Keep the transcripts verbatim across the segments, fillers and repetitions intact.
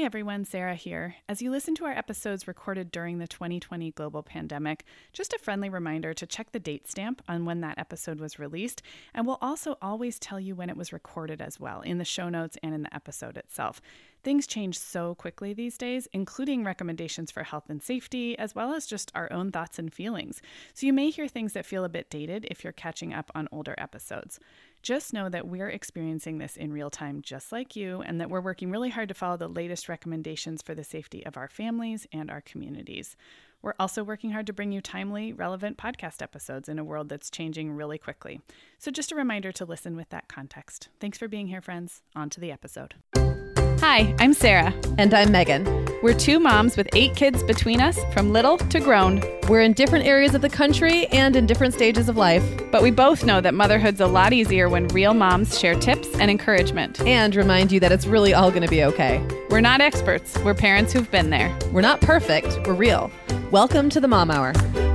everyone, Sarah here. As you listen to our episodes recorded during the twenty twenty global pandemic, just a friendly reminder to check the date stamp on when that episode was released, and we'll also always tell you when it was recorded as well, in the show notes and in the episode itself. Things change so quickly these days, including recommendations for health and safety, as well as just our own thoughts and feelings. So you may hear things that feel a bit dated if you're catching up on older episodes. Just know that we're experiencing this in real time just like you, and that we're working really hard to follow the latest recommendations for the safety of our families and our communities. We're also working hard to bring you timely, relevant podcast episodes in a world that's changing really quickly. So just a reminder to listen with that context. Thanks for being here, friends. On to the episode. Hi, I'm Sarah. And I'm Megan. We're two moms with eight kids between us, from little to grown. We're in different areas of the country and in different stages of life. But we both know that motherhood's a lot easier when real moms share tips and encouragement. And remind you that it's really all going to be okay. We're not experts. We're parents who've been there. We're not perfect. We're real. Welcome to the Mom Hour.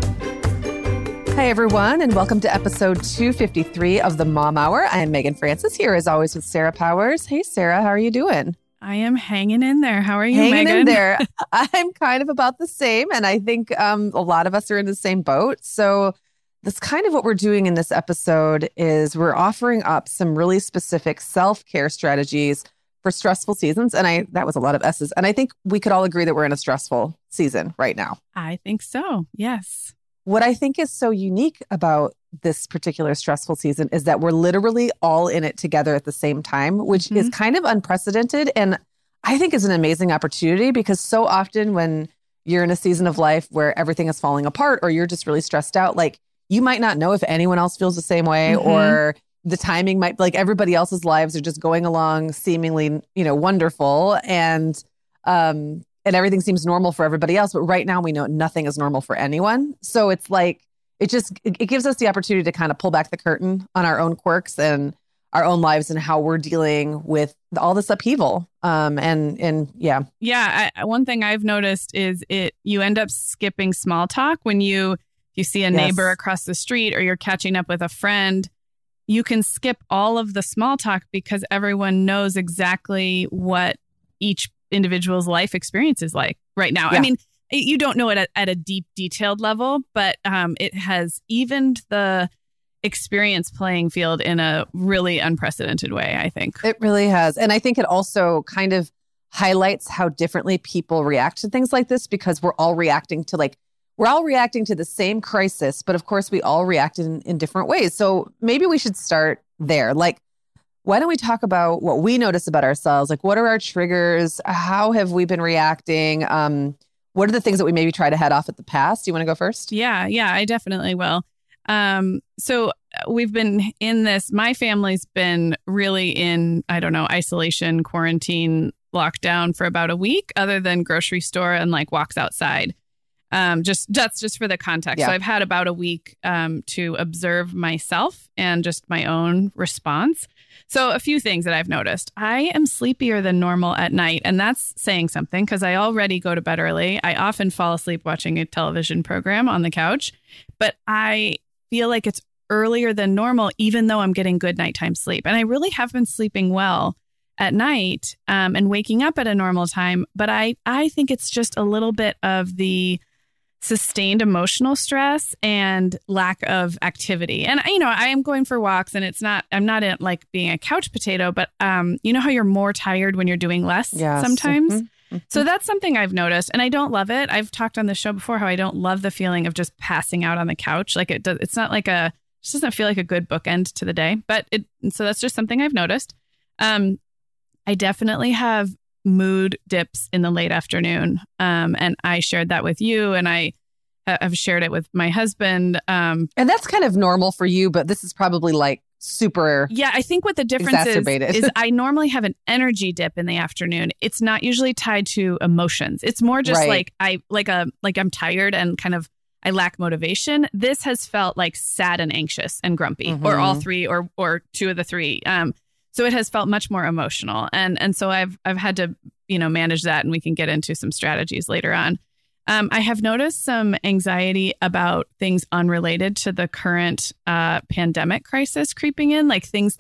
Hi, everyone, and welcome to episode two fifty-three of the Mom Hour. I am Megan Francis, here as always with Sarah Powers. Hey, Sarah, how are you doing? I am hanging in there. How are you, hanging Megan? Hanging in there. I'm kind of about the same, and I think um, a lot of us are in the same boat. So that's kind of what we're doing in this episode is we're offering up some really specific self-care strategies for stressful seasons. And I that was a lot of S's. And I think we could all agree that we're in a stressful season right now. I think so. Yes. What I think is so unique about this particular stressful season is that we're literally all in it together at the same time, which mm-hmm. is kind of unprecedented. And I think is an amazing opportunity because so often when you're in a season of life where everything is falling apart or you're just really stressed out, like you might not know if anyone else feels the same way mm-hmm. or the timing might like everybody else's lives are just going along seemingly, you know, wonderful. And, um, and everything seems normal for everybody else. But right now we know nothing is normal for anyone. So it's like, it just, it, it gives us the opportunity to kind of pull back the curtain on our own quirks and our own lives and how we're dealing with all this upheaval. Um, and, and yeah. Yeah. I, one thing I've noticed is it, you end up skipping small talk when you, you see a neighbor yes. across the street or you're catching up with a friend. You can skip all of the small talk because everyone knows exactly what each individual's life experience is like right now. Yeah. I mean, you don't know it at, at a deep, detailed level, but um, it has evened the experience playing field in a really unprecedented way, I think. It really has. And I think it also kind of highlights how differently people react to things like this because we're all reacting to like, we're all reacting to the same crisis, but of course we all react in, in different ways. So maybe we should start there. Like, why don't we talk about what we notice about ourselves? Like, what are our triggers? How have we been reacting? Um, what are the things that we maybe try to head off at the past? Do you want to go first? Yeah, yeah, I definitely will. Um, so we've been in this, my family's been really in, I don't know, isolation, quarantine, lockdown for about a week, other than grocery store and like walks outside. Um, just that's just for the context. Yeah. So I've had about a week um, to observe myself and just my own response. So a few things that I've noticed. I am sleepier than normal at night, and that's saying something because I already go to bed early. I often fall asleep watching a television program on the couch, but I feel like it's earlier than normal, even though I'm getting good nighttime sleep. And I really have been sleeping well at night um, and waking up at a normal time. But I, I think it's just a little bit of the sustained emotional stress and lack of activity. And, you know, I am going for walks and it's not, I'm not in, like being a couch potato, but um, you know how you're more tired when you're doing less yes. sometimes? Mm-hmm. Mm-hmm. So that's something I've noticed and I don't love it. I've talked on the show before how I don't love the feeling of just passing out on the couch. Like it does, it's not like a, it just doesn't feel like a good bookend to the day, but it, so that's just something I've noticed. Um, I definitely have mood dips in the late afternoon. Um, and I shared that with you and I have shared it with my husband. Um, and that's kind of normal for you, but this is probably like super Yeah, I think what the difference is, is I normally have an energy dip in the afternoon. It's not usually tied to emotions. It's more just right. like I like a like I'm tired and kind of I lack motivation. This has felt like sad and anxious and grumpy, mm-hmm. or all three, or or two of the three. Um, so it has felt much more emotional, and and so I've I've had to you know manage that, and we can get into some strategies later on. Um, I have noticed some anxiety about things unrelated to the current uh, pandemic crisis creeping in, like things that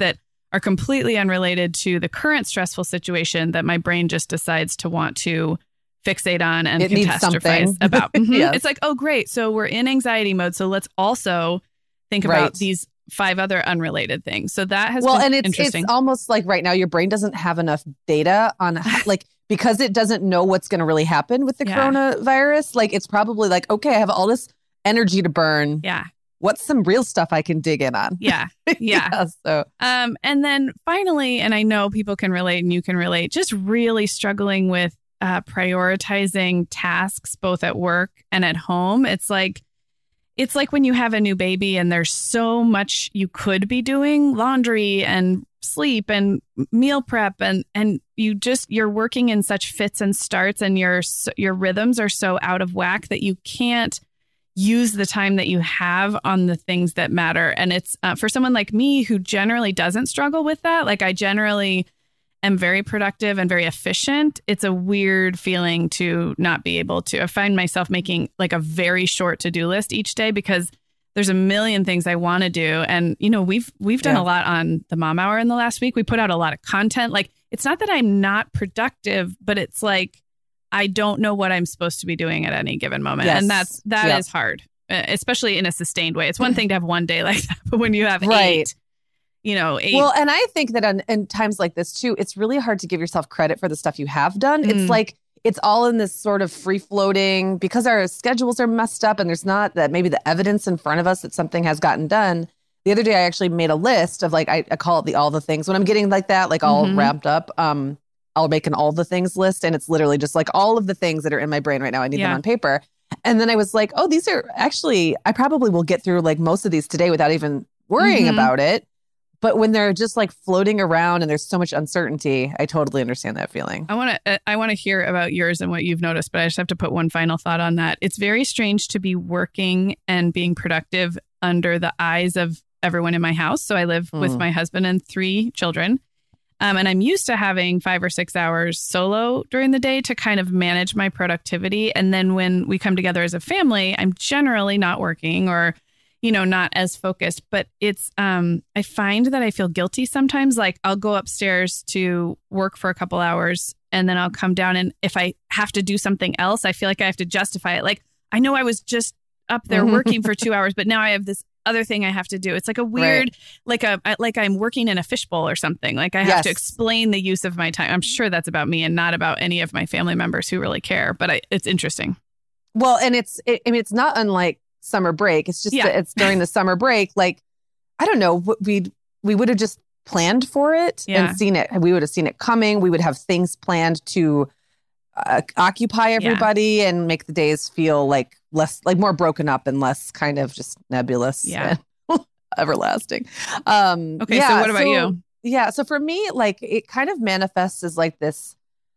are completely unrelated to the current stressful situation that my brain just decides to want to fixate on and it needs catastrophize something. about. Mm-hmm. Yes. It's like, oh, great. So we're in anxiety mode. So let's also think Right. about these five other unrelated things. So that has well, been and it's interesting. it's almost like right now your brain doesn't have enough data on how, like because it doesn't know what's going to really happen with the Yeah. coronavirus. Like it's probably like, okay, I have all this energy to burn. Yeah. What's some real stuff I can dig in on? Yeah. Yeah. yeah so Um, and then finally, and I know people can relate and you can relate, just really struggling with uh, prioritizing tasks both at work and at home. It's like, it's like when you have a new baby and there's so much you could be doing, laundry and sleep and meal prep, and and you just you're working in such fits and starts, and your your rhythms are so out of whack that you can't use the time that you have on the things that matter. And it's uh, for someone like me who generally doesn't struggle with that. Like I generally am very productive and very efficient. It's a weird feeling to not be able to. I find myself making like a very short to-do list each day because there's a million things I want to do. And, you know, we've we've done Yeah. a lot on the Mom Hour in the last week. We put out a lot of content. Like it's not that I'm not productive, but it's like I don't know what I'm supposed to be doing at any given moment. Yes. And that's that Yep. is hard, uh, especially in a sustained way. It's one thing to have one day like that, but when you have Right. eight, you know, eight. Well, and I think that on, in times like this too, it's really hard to give yourself credit for the stuff you have done. Mm. It's like it's all in this sort of free floating because our schedules are messed up and there's not that maybe the evidence in front of us that something has gotten done. The other day, I actually made a list of like, I, I call it the all the things. When I'm getting like that, like all Mhm. ramped up, um, I'll make an all the things list. And it's literally just like all of the things that are in my brain right now. I need Yeah. them on paper. And then I was like, oh, these are actually, I probably will get through like most of these today without even worrying Mhm. about it. But when they're just like floating around and there's so much uncertainty, I totally understand that feeling. I want to I want to hear about yours and what you've noticed, but I just have to put one final thought on that. It's very strange to be working and being productive under the eyes of everyone in my house. So I live with Mm. my husband and three children. Um, and I'm used to having five or six hours solo during the day to kind of manage my productivity. And then when we come together as a family, I'm generally not working or, you know, not as focused. But it's, um, I find that I feel guilty sometimes. Like I'll go upstairs to work for a couple hours and then I'll come down. And if I have to do something else, I feel like I have to justify it. Like I know I was just up there working for two hours, but now I have this other thing I have to do. It's like a weird, Right. like a like I'm working in a fishbowl or something. Like I have Yes. to explain the use of my time. I'm sure that's about me and not about any of my family members who really care. But I, it's interesting. Well, and it's, it, I mean, it's not unlike summer break. It's just Yeah. that it's during the summer break. Like, I don't know, we we would have just planned for it Yeah. and seen it. We would have seen it coming. We would have things planned to uh, occupy everybody and make the days feel like less, like more broken up and less kind of just nebulous Yeah. and everlasting. Um, Okay, yeah, so what about you? Yeah. So for me, like it kind of manifests as like this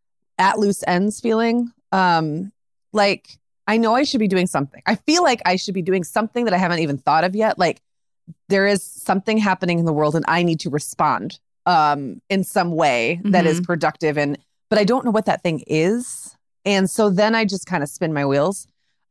at loose ends feeling. Um, like I know I should be doing something. I feel like I should be doing something that I haven't even thought of yet. Like there is something happening in the world and I need to respond um, in some way that is productive. And, but I don't know what that thing is. And so then I just kind of spin my wheels.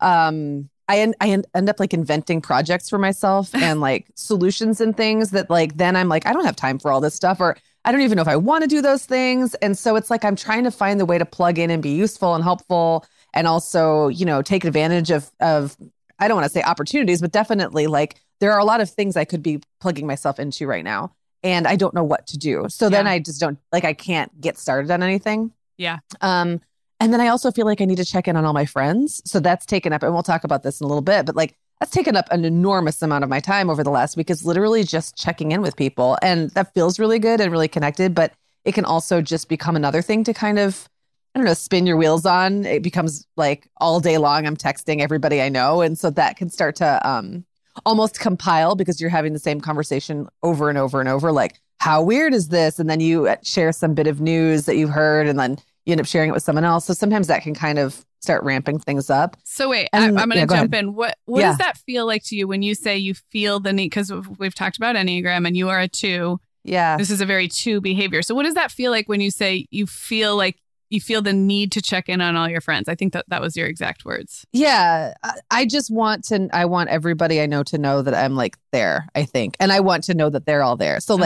Um, I, en- I en- end up like inventing projects for myself and like solutions and things that like, then I'm like, I don't have time for all this stuff, or I don't even know if I want to do those things. And so it's like, I'm trying to find the way to plug in and be useful and helpful. And also, you know, take advantage of, of, I don't want to say opportunities, but definitely like there are a lot of things I could be plugging myself into right now. And I don't know what to do. So then Yeah. I just don't like, I can't get started on anything. Yeah. Um, and then I also feel like I need to check in on all my friends. So that's taken up, and we'll talk about this in a little bit, but like that's taken up an enormous amount of my time over the last week, is literally just checking in with people. And that feels really good and really connected, but it can also just become another thing to kind of, I don't know, spin your wheels on. It becomes like all day long, I'm texting everybody I know. And so that can start to um, almost compile because you're having the same conversation over and over and over. Like, how weird is this? And then you share some bit of news that you've heard and then you end up sharing it with someone else. So sometimes that can kind of start ramping things up. So wait, And- I, I'm going to yeah, go jump ahead. in. What what Yeah. does that feel like to you when you say you feel the need? Because we've, we've talked about Enneagram and you are a two. Yeah. This is a very two behavior. So what does that feel like when you say you feel like you feel the need to check in on all your friends? I think that that was your exact words. Yeah. I- I just want to, I want everybody I know to know that I'm like there, I think. And I want to know that they're all there. So like, Uh-huh.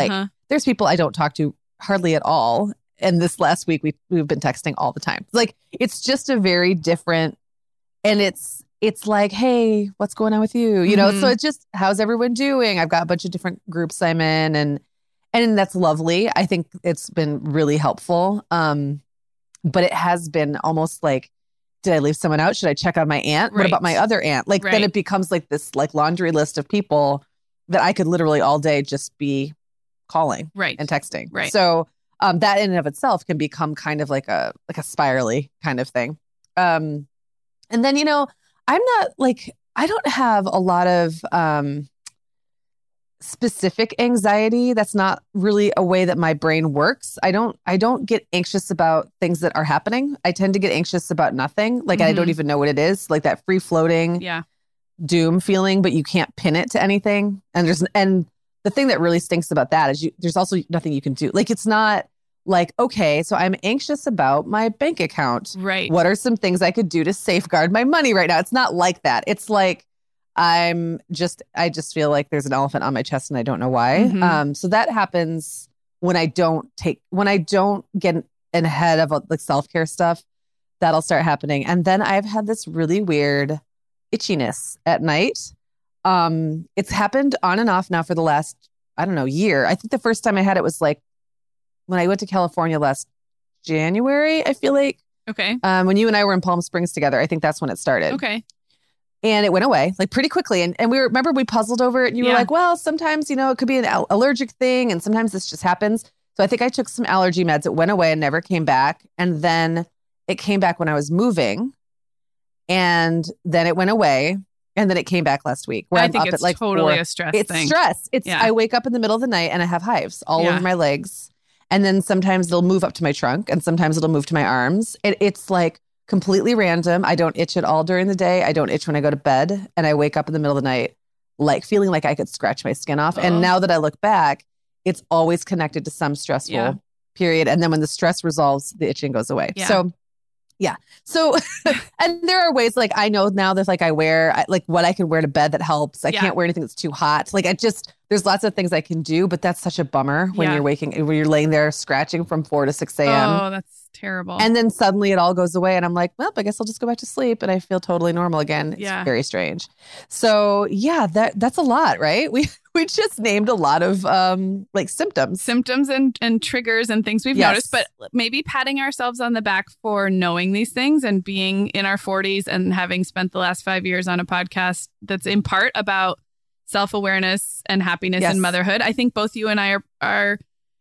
there's people I don't talk to hardly at all. And this last week, we, we've been texting all the time. Like, it's just a very different, and it's, it's like, hey, what's going on with you? You know, mm-hmm. So it's just, how's everyone doing? I've got a bunch of different groups I'm in, and, and that's lovely. I think it's been really helpful. Um, but it has been almost like, did I leave someone out? Should I check on my aunt? Right. What about my other aunt? Like, right. Then it becomes like this like laundry list of people that I could literally all day just be calling right. and texting. Right. So um, that in and of itself can become kind of like a, like a spirally kind of thing. Um, and then, you know, I'm not like, I don't have a lot of um, specific anxiety. That's not really a way that my brain works. I don't, I don't get anxious about things that are happening. I tend to get anxious about nothing. Like, mm-hmm. I don't even know what it is, like that free floating yeah. doom feeling, but you can't pin it to anything. And there's, and the thing that really stinks about that is you, there's also nothing you can do. Like, it's not like, okay, so I'm anxious about my bank account. Right. What are some things I could do to safeguard my money right now? It's not like that. It's like, I'm just, I just feel like there's an elephant on my chest and I don't know why. Mm-hmm. Um, so that happens when I don't take, when I don't get in ahead of like self-care stuff, that'll start happening. And then I've had this really weird itchiness at night. Um, it's happened on and off now for the last, I don't know, year. I think the first time I had it was like when I went to California last January, I feel like. Okay. Um, when you and I were in Palm Springs together, I think that's when it started. Okay. And it went away like pretty quickly. And and we were, remember we puzzled over it and you yeah. were like, well, sometimes, you know, it could be an al- allergic thing. And sometimes this just happens. So I think I took some allergy meds. It went away and never came back. And then it came back when I was moving. And then it went away. And then it came back last week. Where I I'm think up it's at like totally four. a stress it's thing. It's stress. It's yeah. I wake up in the middle of the night and I have hives all yeah. over my legs. And then sometimes they'll move up to my trunk and sometimes it'll move to my arms. It, it's like completely random. I don't itch at all during the day. I don't itch when I go to bed. And I wake up in the middle of the night, like feeling like I could scratch my skin off. Oh. And now that I look back, it's always connected to some stressful yeah. period. And then when the stress resolves, the itching goes away. Yeah. So yeah. So, and there are ways like I know now that like I wear, I, like what I can wear to bed that helps. I yeah. can't wear anything that's too hot. Like I just, there's lots of things I can do, but that's such a bummer when yeah. you're waking, when you're laying there scratching from four to six a.m. Oh, that's terrible. And then suddenly it all goes away and I'm like, well, I guess I'll just go back to sleep and I feel totally normal again. It's yeah. very strange. So yeah, that that's a lot, right? We we just named a lot of um like symptoms. Symptoms and, and triggers and things we've yes. noticed, but maybe patting ourselves on the back for knowing these things and being in our forties and having spent the last five years on a podcast that's in part about self-awareness and happiness yes. and motherhood. I think both you and I are, are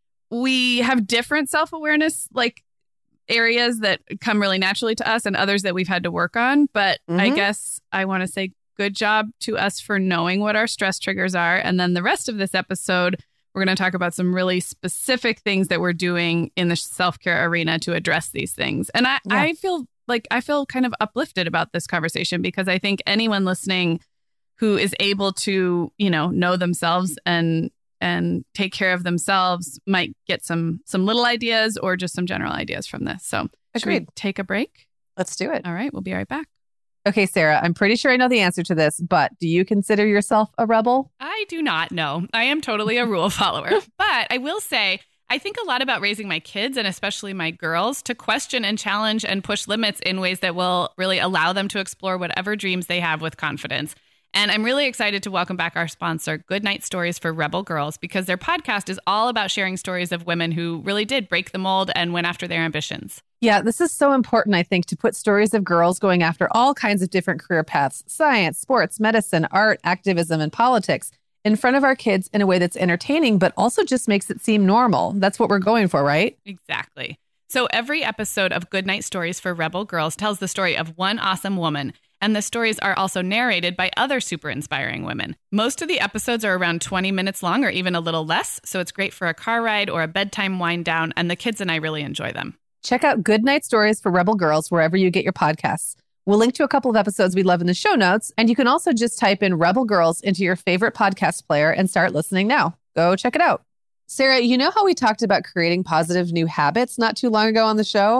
we have different self-awareness like areas that come really naturally to us and others that we've had to work on. But mm-hmm. I guess I want to say good job to us for knowing what our stress triggers are. And then the rest of this episode, we're going to talk about some really specific things that we're doing in the self-care arena to address these things. And I, yeah. I feel like I feel kind of uplifted about this conversation because I think anyone listening who is able to, you know, know themselves and and take care of themselves might get some some little ideas or just some general ideas from this. So should we take a break? Let's do it. All right. We'll be right back. Okay, Sarah, I'm pretty sure I know the answer to this, but do you consider yourself a rebel? I do not know. I am totally a rule follower. But I will say, I think a lot about raising my kids and especially my girls to question and challenge and push limits in ways that will really allow them to explore whatever dreams they have with confidence. And I'm really excited to welcome back our sponsor, Goodnight Stories for Rebel Girls, because their podcast is all about sharing stories of women who really did break the mold and went after their ambitions. Yeah, this is so important, I think, to put stories of girls going after all kinds of different career paths, science, sports, medicine, art, activism, and politics in front of our kids in a way that's entertaining, but also just makes it seem normal. That's what we're going for, right? Exactly. So every episode of Goodnight Stories for Rebel Girls tells the story of one awesome woman. And the stories are also narrated by other super inspiring women. Most of the episodes are around twenty minutes long or even a little less. So it's great for a car ride or a bedtime wind down. And the kids and I really enjoy them. Check out Goodnight Stories for Rebel Girls wherever you get your podcasts. We'll link to a couple of episodes we love in the show notes. And you can also just type in Rebel Girls into your favorite podcast player and start listening now. Go check it out. Sarah, you know how we talked about creating positive new habits not too long ago on the show?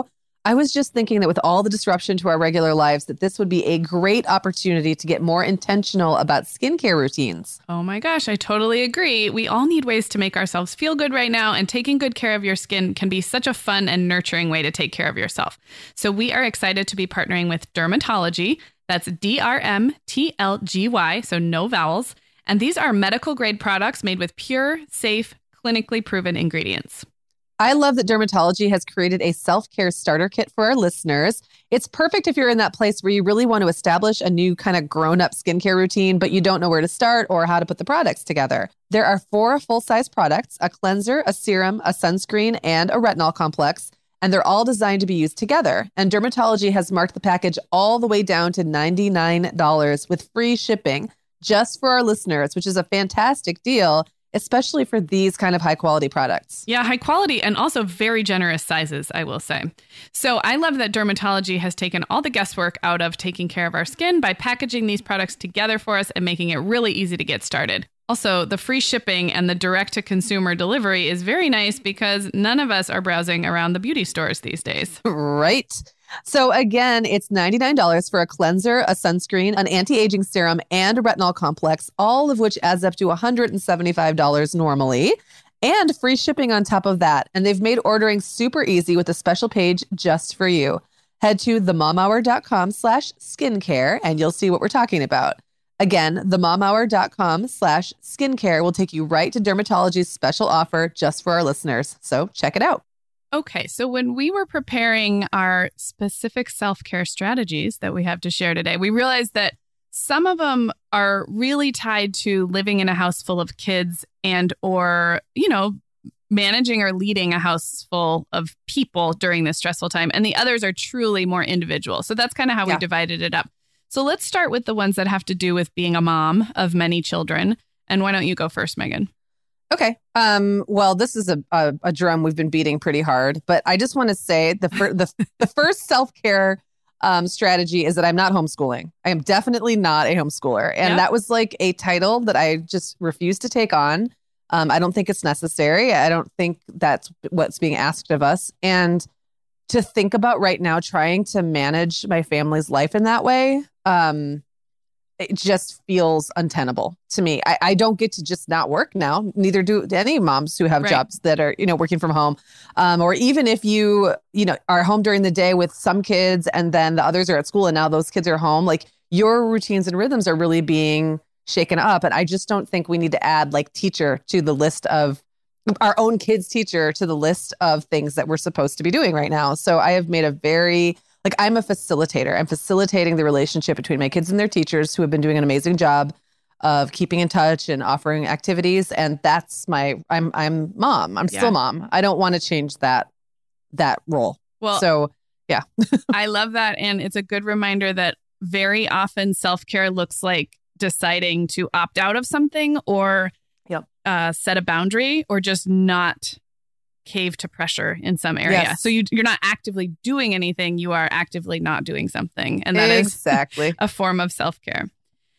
I was just thinking that with all the disruption to our regular lives, that this would be a great opportunity to get more intentional about skincare routines. Oh my gosh, I totally agree. We all need ways to make ourselves feel good right now, and taking good care of your skin can be such a fun and nurturing way to take care of yourself. So we are excited to be partnering with Dermatology. That's D R M T L G Y, so no vowels. And these are medical grade products made with pure, safe, clinically proven ingredients. I love that Dermatology has created a self-care starter kit for our listeners. It's perfect if you're in that place where you really want to establish a new kind of grown-up skincare routine, but you don't know where to start or how to put the products together. There are four full-size products, a cleanser, a serum, a sunscreen, and a retinol complex, and they're all designed to be used together. And Dermatology has marked the package all the way down to ninety-nine dollars with free shipping just for our listeners, which is a fantastic deal, especially for these kind of high quality products. Yeah, high quality and also very generous sizes, I will say. So I love that Dermatology has taken all the guesswork out of taking care of our skin by packaging these products together for us and making it really easy to get started. Also, the free shipping and the direct-to-consumer delivery is very nice because none of us are browsing around the beauty stores these days. Right. So again, it's ninety-nine dollars for a cleanser, a sunscreen, an anti-aging serum, and a retinol complex, all of which adds up to one hundred seventy-five dollars normally, and free shipping on top of that. And they've made ordering super easy with a special page just for you. Head to themomhour.com slash skincare and you'll see what we're talking about. Again, themomhour.com slash skincare will take you right to Dermatology's special offer just for our listeners. So check it out. Okay, so when we were preparing our specific self-care strategies that we have to share today, we realized that some of them are really tied to living in a house full of kids and or, you know, managing or leading a house full of people during this stressful time. And the others are truly more individual. So that's kind of how yeah. we divided it up. So let's start with the ones that have to do with being a mom of many children. And why don't you go first, Megan? Okay. Um, well, this is a, a, a drum we've been beating pretty hard, but I just want to say the fir- the, the first self-care um, strategy is that I'm not homeschooling. I am definitely not a homeschooler. And yep. that was like a title that I just refuse to take on. Um, I don't think it's necessary. I don't think that's what's being asked of us. And to think about right now, trying to manage my family's life in that way, um, it just feels untenable to me. I, I don't get to just not work now. Neither do any moms who have right. jobs that are, you know, working from home. Um, or even if you, you know, are home during the day with some kids and then the others are at school and now those kids are home, like your routines and rhythms are really being shaken up. And I just don't think we need to add like teacher to the list of our own kids' teacher to the list of things that we're supposed to be doing right now. So I have made a very Like I'm a facilitator. I'm facilitating the relationship between my kids and their teachers who have been doing an amazing job of keeping in touch and offering activities. And that's my, I'm, I'm mom. I'm yeah. still mom. I don't want to change that, that role. Well, so yeah. I love that. And it's a good reminder that very often self-care looks like deciding to opt out of something or yep. uh, set a boundary or just not cave to pressure in some area. Yes. So you, you're not actively doing anything. You are actively not doing something. And that exactly. is a form of self-care.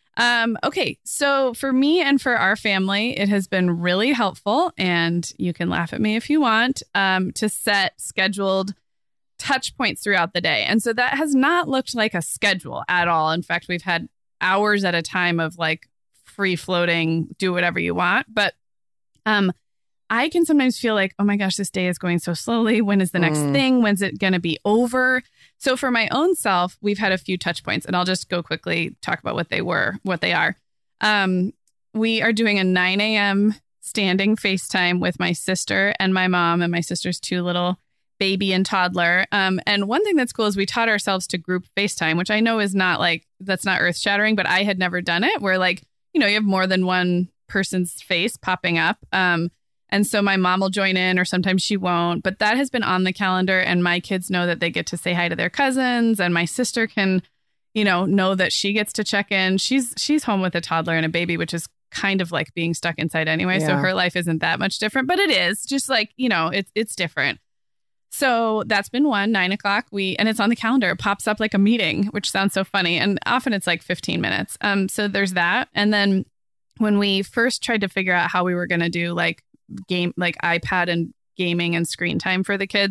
Um, okay. So for me and for our family, it has been really helpful, and you can laugh at me if you want, um, to set scheduled touch points throughout the day. And so that has not looked like a schedule at all. In fact, we've had hours at a time of like free floating, do whatever you want. But, um, I can sometimes feel like, oh my gosh, this day is going so slowly. When is the next mm. thing? When's it going to be over? So for my own self, we've had a few touch points, and I'll just go quickly talk about what they were, what they are. Um, we are doing a nine a.m. standing FaceTime with my sister and my mom and my sister's two little baby and toddler. Um, and one thing that's cool is we taught ourselves to group FaceTime, which I know is not like, that's not earth shattering, but I had never done it where like, you know, you have more than one person's face popping up. Um, And so my mom will join in or sometimes she won't. But that has been on the calendar, and my kids know that they get to say hi to their cousins, and my sister can, you know, know that she gets to check in. She's she's home with a toddler and a baby, which is kind of like being stuck inside anyway. Yeah. So her life isn't that much different, but it is just like, you know, it's it's different. So that's been one, nine o'clock. We and it's on the calendar. It pops up like a meeting, which sounds so funny. And often it's like fifteen minutes. Um, so there's that. And then when we first tried to figure out how we were going to do like game, like iPad and gaming and screen time for the kids,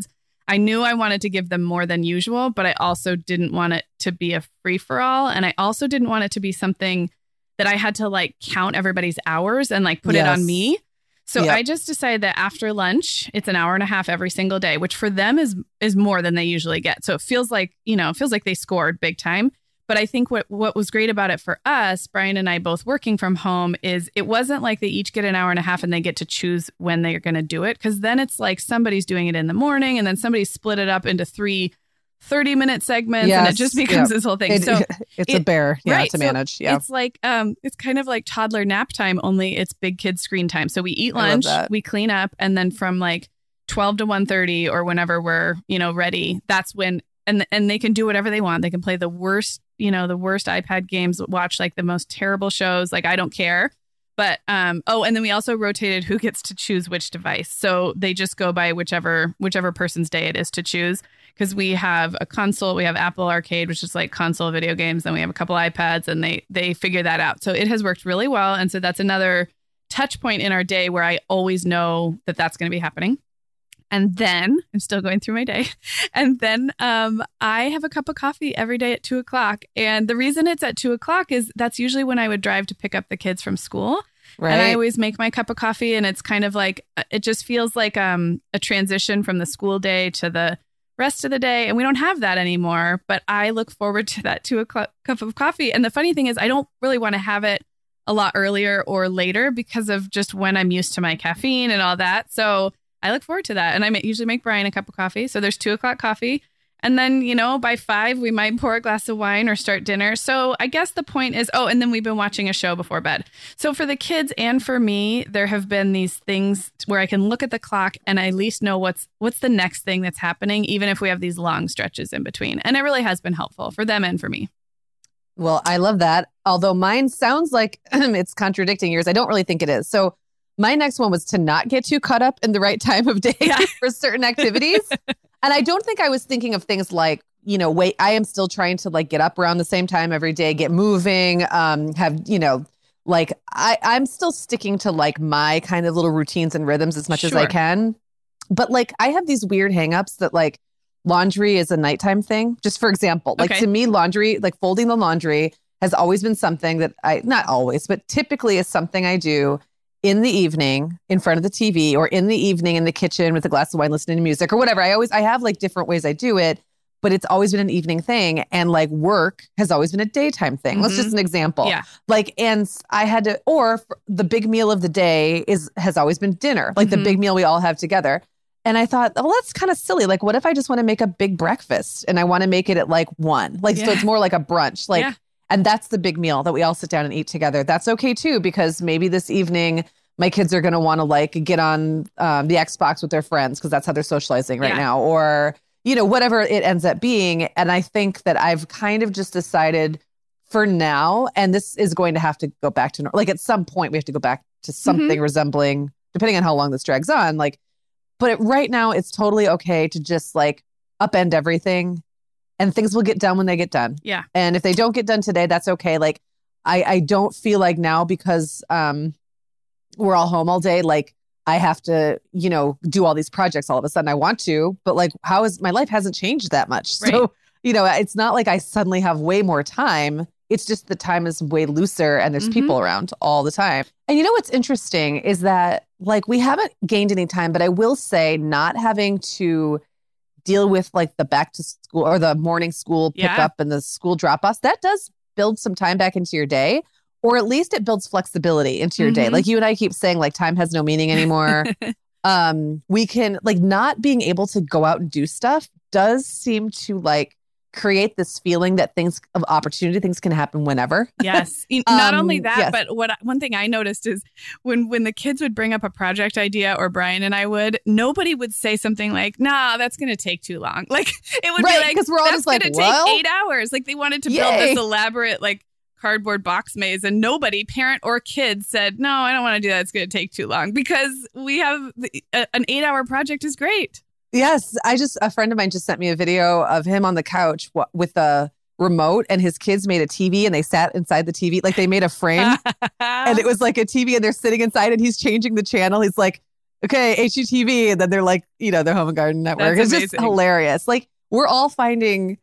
I knew I wanted to give them more than usual, but I also didn't want it to be a free for all. And I also didn't want it to be something that I had to like count everybody's hours and like put yes. it on me. So yep. I just decided that after lunch, it's an hour and a half every single day, which for them is is more than they usually get. So it feels like, you know, it feels like they scored big time. But I think what, what was great about it for us, Brian and I both working from home, is it wasn't like they each get an hour and a half and they get to choose when they're going to do it. Because then it's like somebody's doing it in the morning and then somebody split it up into three thirty minute segments yes. and it just becomes yep. this whole thing. It, so it's it, a bear yeah, right, to manage. So yeah. It's like, um, it's kind of like toddler nap time, only it's big kid screen time. So we eat lunch, we clean up, and then from like twelve to one thirty or whenever we're, you know, ready, that's when, and and they can do whatever they want. They can play the worst, you know, the worst iPad games, watch like the most terrible shows. Like, I don't care. But, um, oh, and then we also rotated who gets to choose which device. So they just go by whichever, whichever person's day it is to choose. Because we have a console, we have Apple Arcade, which is like console video games. Then we have a couple iPads and they, they figure that out. So it has worked really well. And so that's another touch point in our day where I always know that that's going to be happening. And then I'm still going through my day. And then um, I have a cup of coffee every day at two o'clock. And the reason it's at two o'clock is that's usually when I would drive to pick up the kids from school. Right. And I always make my cup of coffee. And it's kind of like, it just feels like um, a transition from the school day to the rest of the day. And we don't have that anymore. But I look forward to that two o'clock cup of coffee. And the funny thing is, I don't really want to have it a lot earlier or later because of just when I'm used to my caffeine and all that. So I look forward to that. And I usually make Brian a cup of coffee. So there's two o'clock coffee. And then, you know, by five, we might pour a glass of wine or start dinner. So I guess the point is, oh, and then we've been watching a show before bed. So for the kids and for me, there have been these things where I can look at the clock and I at least know what's what's the next thing that's happening, even if we have these long stretches in between. And it really has been helpful for them and for me. Well, I love that. Although mine sounds like it's contradicting yours. I don't really think it is. So my next one was to not get too caught up in the right time of day yeah. for certain activities. And I don't think I was thinking of things like, you know, wait, I am still trying to like get up around the same time every day, get moving, um, have, you know, like I, I'm still sticking to like my kind of little routines and rhythms as much sure. as I can. But like I have these weird hangups that like laundry is a nighttime thing. Just for example, like okay. to me, laundry, like folding the laundry has always been something that I, not always, but typically is something I do in the evening in front of the T V or in the evening in the kitchen with a glass of wine, listening to music or whatever. I always, I have like different ways I do it, but it's always been an evening thing. And like work has always been a daytime thing. Mm-hmm. That's just an example. Yeah. Like, and I had to, or the big meal of the day is, has always been dinner, like mm-hmm. the big meal we all have together. And I thought, well, that's kind of silly. Like, what if I just want to make a big breakfast and I want to make it at like one, like, yeah. so it's more like a brunch, like, yeah. and that's the big meal that we all sit down and eat together. That's okay too, because maybe this evening my kids are going to want to like get on um, the Xbox with their friends because that's how they're socializing right yeah. now, or, you know, whatever it ends up being. And I think that I've kind of just decided for now, and this is going to have to go back to, like at some point we have to go back to something mm-hmm. resembling, depending on how long this drags on, like, but it, right now it's totally okay to just like upend everything and things will get done when they get done. Yeah. And if they don't get done today, that's okay. Like I, I don't feel like now because, um, we're all home all day, like I have to, you know, do all these projects all of a sudden. I want to, but like, how is my life hasn't changed that much. Right. So, you know, it's not like I suddenly have way more time. It's just the time is way looser and there's mm-hmm. people around all the time. And you know, what's interesting is that like, we haven't gained any time, but I will say not having to deal with like the back to school or the morning school pickup yeah. and the school drop offs, that does build some time back into your day. Or at least it builds flexibility into your mm-hmm. day. Like you and I keep saying, like time has no meaning anymore. um, we can like not being able to go out and do stuff does seem to like create this feeling that things of opportunity, things can happen whenever. Yes. Not um, only that, yes. but what one thing I noticed is when when the kids would bring up a project idea, or Brian and I would, nobody would say something like, nah, that's going to take too long. Like it would right, be like, because we're all that's going like, to well, take eight hours. Like they wanted to yay. build this elaborate, like, cardboard box maze, and nobody, parent or kid, said, no, I don't want to do that. It's going to take too long, because we have the, uh, an eight hour project is great. Yes. I just, a friend of mine just sent me a video of him on the couch w- with a remote, and his kids made a T V and they sat inside the T V. Like they made a frame and it was like a T V and they're sitting inside and he's changing the channel. He's like, okay, H G T V. And then they're like, you know, their Home and Garden Network. That's it's amazing. just hilarious. Like we're all finding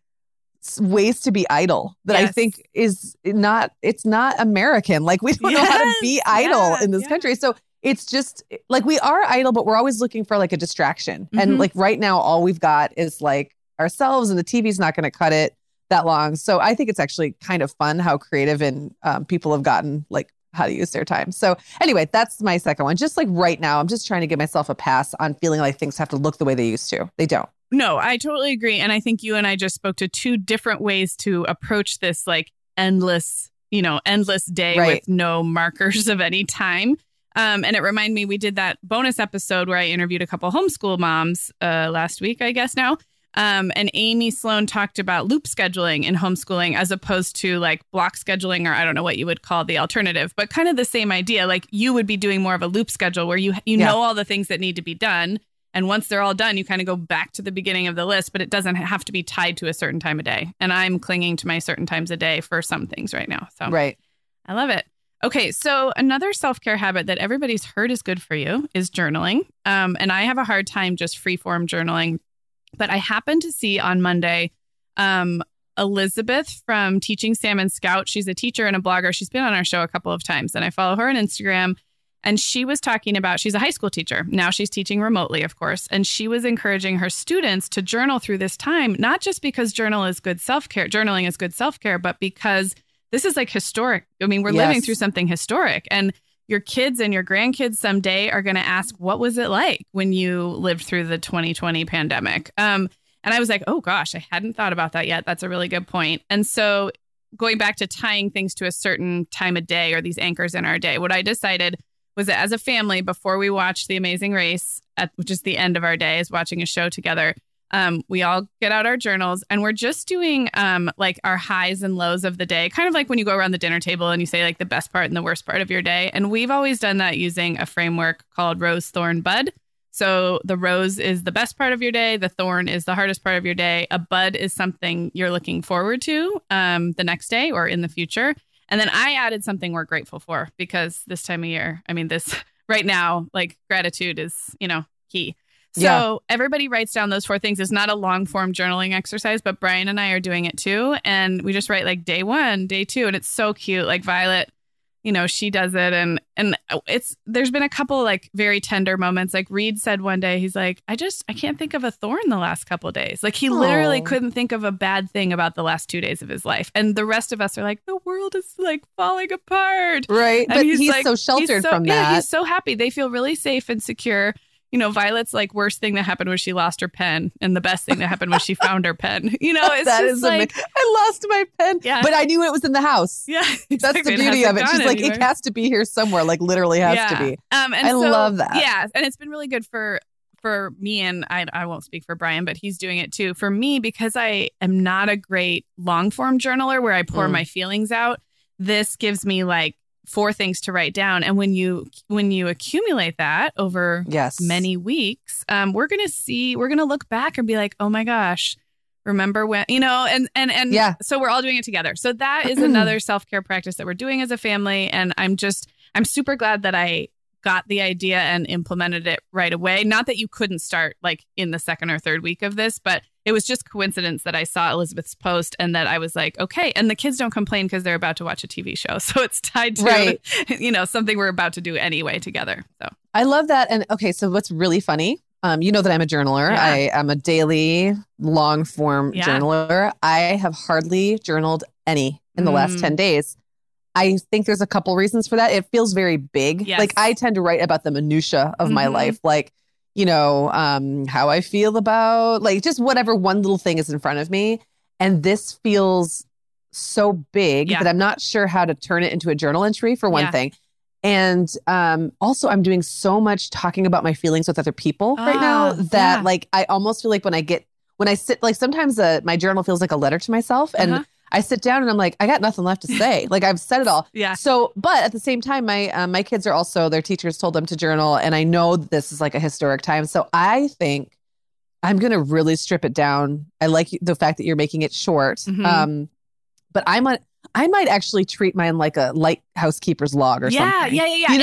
ways to be idle that yes. I think is not, it's not American. Like we don't yes. know how to be idle yeah. in this yeah. country. So it's just like we are idle, but we're always looking for like a distraction. Mm-hmm. And like right now, all we've got is like ourselves, and the T V's not going to cut it that long. So I think it's actually kind of fun how creative and um, people have gotten like how to use their time. So anyway, that's my second one. Just like right now, I'm just trying to give myself a pass on feeling like things have to look the way they used to. They don't. No, I totally agree. And I think you and I just spoke to two different ways to approach this like endless, you know, endless day right. with no markers of any time. Um, and it reminded me, we did that bonus episode where I interviewed a couple homeschool moms uh, last week, I guess now. Um, and Amy Sloan talked about loop scheduling in homeschooling as opposed to like block scheduling, or I don't know what you would call the alternative, but kind of the same idea. Like you would be doing more of a loop schedule where you you yeah. know all the things that need to be done. And once they're all done, you kind of go back to the beginning of the list, but it doesn't have to be tied to a certain time of day. And I'm clinging to my certain times a day for some things right now. So right. I love it. Okay, so another self-care habit that everybody's heard is good for you is journaling. Um, and I have a hard time just free-form journaling. But I happened to see on Monday, um, Elizabeth from Teaching Salmon Scout. She's a teacher and a blogger. She's been on our show a couple of times, and I follow her on Instagram. And she was talking about, she's a high school teacher. Now she's teaching remotely, of course. And she was encouraging her students to journal through this time, not just because journal is good self-care, journaling is good self-care, but because this is like historic. I mean, we're yes. living through something historic. And your kids and your grandkids someday are going to ask, what was it like when you lived through the twenty twenty pandemic? Um, and I was like, oh, gosh, I hadn't thought about that yet. That's a really good point. And so going back to tying things to a certain time of day or these anchors in our day, what I decided was that as a family, before we watched The Amazing Race, at, which is the end of our day, is watching a show together, um, we all get out our journals and we're just doing um, like our highs and lows of the day, kind of like when you go around the dinner table and you say like the best part and the worst part of your day. And we've always done that using a framework called Rose, Thorn, Bud. So the rose is the best part of your day. The thorn is the hardest part of your day. A bud is something you're looking forward to um, the next day or in the future. And then I added something we're grateful for because this time of year, I mean, this right now, like gratitude is, you know, key. So yeah. everybody writes down those four things. It's not a long form journaling exercise, but Brian and I are doing it too. And we just write like day one, day two. And it's so cute. Like Violet, you know, she does it. And and it's there's been a couple like very tender moments. Like Reed said one day, he's like, I just I can't think of a thorn the last couple of days. Like he Aww. literally couldn't think of a bad thing about the last two days of his life. And the rest of us are like, the world is like falling apart. Right. And but he's, he's like, so sheltered he's so, from that. Yeah, he's so happy. They feel really safe and secure. You know, Violet's like worst thing that happened was she lost her pen. And the best thing that happened was she found her pen. You know, it's that just is like, amazing. I lost my pen. Yeah. But I knew it was in the house. Yeah. Exactly. That's the beauty of it. She's like, anywhere. It has to be here somewhere. Like literally has yeah. to be. Um, and I so, love that. Yeah. And it's been really good for for me. And I, I won't speak for Brian, but he's doing it too. For me, because I am not a great long form journaler where I pour mm. my feelings out. This gives me like four things to write down. And when you when you accumulate that over yes. many weeks, um, we're going to see, we're going to look back and be like, oh my gosh, remember when, you know, and, and, and yeah. so we're all doing it together. So that is another self-care practice that we're doing as a family. And I'm just, I'm super glad that I got the idea and implemented it right away. Not that you couldn't start like in the second or third week of this, but it was just coincidence that I saw Elizabeth's post and that I was like, okay. And the kids don't complain because they're about to watch a T V show. So it's tied to, right. you know, something we're about to do anyway together. So I love that. And okay, so what's really funny, um, you know that I'm a journaler. Yeah. I am a daily long form yeah. journaler. I have hardly journaled any in the mm. last ten days. I think there's a couple reasons for that. It feels very big. Yes. Like I tend to write about the minutia of mm-hmm. my life. Like, you know, um, how I feel about like just whatever one little thing is in front of me. And this feels so big yeah. that I'm not sure how to turn it into a journal entry for one yeah. thing. And um, also I'm doing so much talking about my feelings with other people oh, right now that yeah. like, I almost feel like when I get, when I sit, like sometimes uh, my journal feels like a letter to myself and uh-huh. I sit down and I'm like, I got nothing left to say. Like I've said it all. Yeah. So, but at the same time, my um, my kids are also, their teachers told them to journal. And I know that this is like a historic time. So I think I'm going to really strip it down. I like the fact that you're making it short. Mm-hmm. Um, but I might, I might actually treat mine like a light housekeeper's log or yeah, something. Yeah, yeah, yeah. You know? And,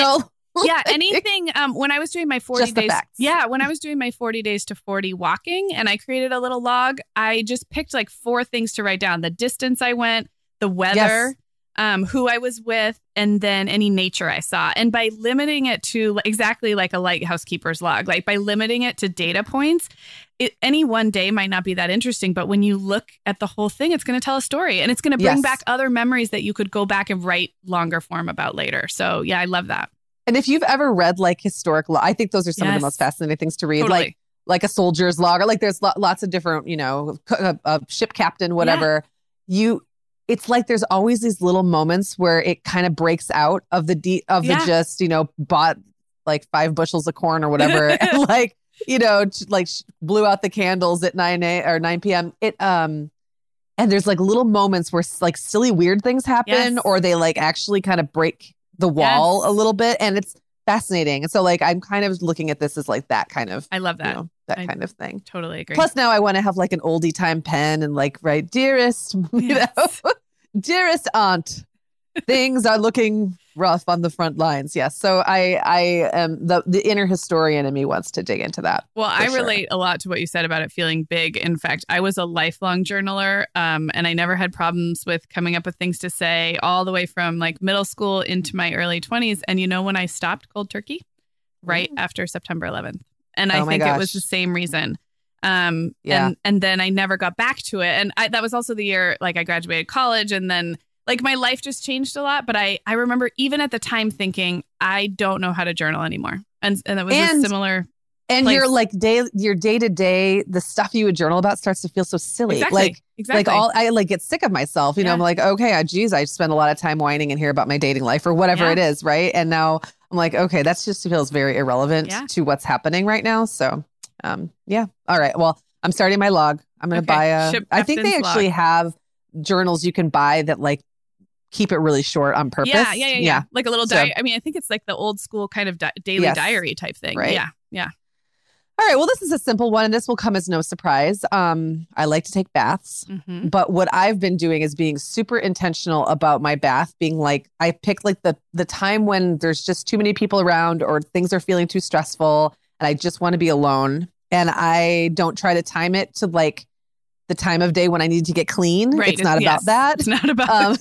Yeah, anything. Um, when I was doing my forty Just the days, facts. yeah, when I was doing my forty days to forty walking, and I created a little log, I just picked like four things to write down: the distance I went, the weather, Yes. um, who I was with, and then any nature I saw. And by limiting it to like, exactly like a lighthouse keeper's log, like by limiting it to data points, it, any one day might not be that interesting, but when you look at the whole thing, it's going to tell a story, and it's going to bring Yes. back other memories that you could go back and write longer form about later. So yeah, I love that. And if you've ever read like historic law, I think those are some of Yes. the most fascinating things to read. Totally. Like like a soldier's log, or like there's lo- lots of different, you know, a, a ship captain, whatever. You, it's like there's always these little moments where it kind of breaks out of the de- of Yeah. the just, you know, bought like five bushels of corn or whatever, and like, you know, ch- like sh- blew out the candles at nine a or nine p.m. It um. And there's like little moments where like silly, weird things happen, Yes. or they like actually kind of break the wall Yes. a little bit. And it's fascinating. And so like, I'm kind of looking at this as like that kind of, I love you that. know, that I- kind of thing. Totally agree. Plus now I want to have like an oldie time pen and like, write, dearest, you Yes. know, dearest aunt, things are looking rough on the front lines. Yes. So I, I am the, the inner historian in me wants to dig into that. Well, for I sure. relate a lot to what you said about it feeling big. In fact, I was a lifelong journaler, um, and I never had problems with coming up with things to say all the way from like middle school into my early twenties. And you know when I stopped cold turkey? Right after September eleventh. And I Oh my think it was gosh. the same reason. Um, Yeah. and, and then I never got back to it. And I, that was also the year like I graduated college, and then like my life just changed a lot. But I, I remember even at the time thinking, I don't know how to journal anymore. And, and it was And- a similar. And place. your like day, your day to day, the stuff you would journal about starts to feel so silly. Exactly. Like, exactly. like all, I like get sick of myself. You know, Yeah. I'm like, okay, I, geez, I spend a lot of time whining and hear about my dating life or whatever Yeah. it is. Right. And now I'm like, okay, that's just feels very irrelevant Yeah. to what's happening right now. So, um, yeah. All right. Well, I'm starting my log. I'm going to Okay. buy a, Ship I think they Captain's actually log. have journals you can buy that like keep it really short on purpose. Yeah, yeah, yeah, yeah. Like a little So- diary. I mean, I think it's like the old school kind of di- daily Yes. diary type thing. Right. Yeah, yeah. All right. Well, this is a simple one and this will come as no surprise. Um, I like to take baths. hmm But what I've been doing is being super intentional about my bath, being like, I pick like the the time when there's just too many people around or things are feeling too stressful and I just want to be alone. And I don't try to time it to like the time of day when I need to get clean. Right. It's not yes. about that. It's not about. Um,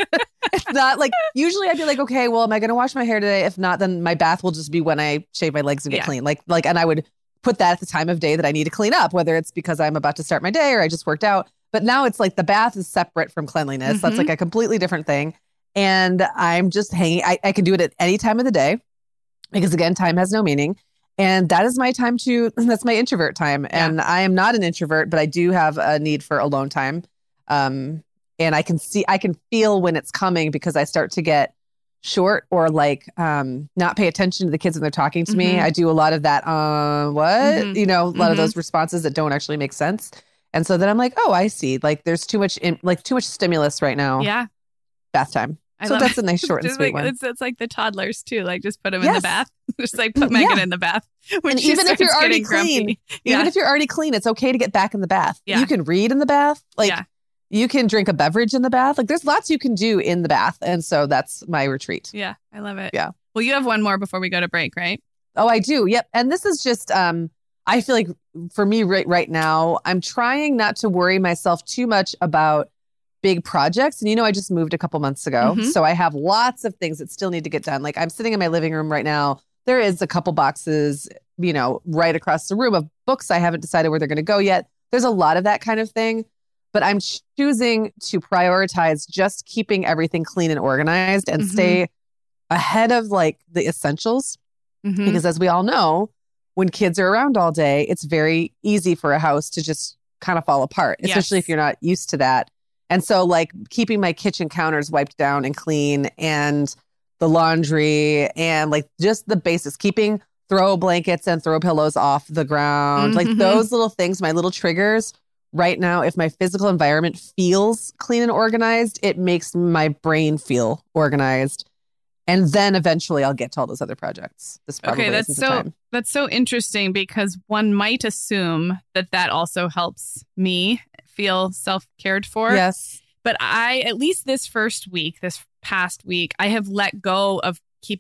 it's not like usually I'd be like, okay, well, am I going to wash my hair today? If not, then my bath will just be when I shave my legs and get Yeah. clean. Like, like, and I would put that at the time of day that I need to clean up, whether it's because I'm about to start my day or I just worked out. But now it's like the bath is separate from cleanliness. That's Mhm. like a completely different thing. And I'm just hanging. I, I can do it at any time of the day because again, time has no meaning. And that is my time to, that's my introvert time. And I am not an introvert, but I do have a need for alone time. Um, and I can see, I can feel when it's coming because I start to get short or like um, not pay attention to the kids when they're talking to me. Mhm. I do a lot of that, uh, what? Mhm. You know, a lot of Mhm. those responses that don't actually make sense. And so then I'm like, oh, I see. Like there's too much, in, like too much stimulus right now. yeah. Bath time. I So love that's it. a nice short and Just sweet like, one. It's, it's like the toddlers too. Like just put them in the Yes. bath. Just like put Megan Yeah. in the bath. When And she even if you're starts already getting grumpy. clean, Yeah. Even if you're already clean, it's okay to get back in the bath. Yeah. You can read in the bath. Like Yeah. you can drink a beverage in the bath. Like there's lots you can do in the bath. And so that's my retreat. Yeah. I love it. Yeah. Well, you have one more before we go to break, right? Oh, I do. Yep. And this is just, um, I feel like for me right, right now, I'm trying not to worry myself too much about big projects. And, you know, I just moved a couple months ago. Mhm. So I have lots of things that still need to get done. Like I'm sitting in my living room right now. There is a couple boxes, you know, right across the room of books. I haven't decided where they're going to go yet. There's a lot of that kind of thing. But I'm choosing to prioritize just keeping everything clean and organized and Mhm. stay ahead of like the essentials. Mhm. Because as we all know, when kids are around all day, it's very easy for a house to just kind of fall apart, especially Yes. if you're not used to that. And so like keeping my kitchen counters wiped down and clean and the laundry and like just the basics, keeping throw blankets and throw pillows off the ground, like Mhm. those little things, my little triggers. Right now, if my physical environment feels clean and organized, it makes my brain feel organized. And then eventually I'll get to all those other projects. This probably Okay, that's isn't the so time. that's so interesting because one might assume that that also helps me feel self-cared for. Yes. But I, at least this first week, this past week, I have let go of keeping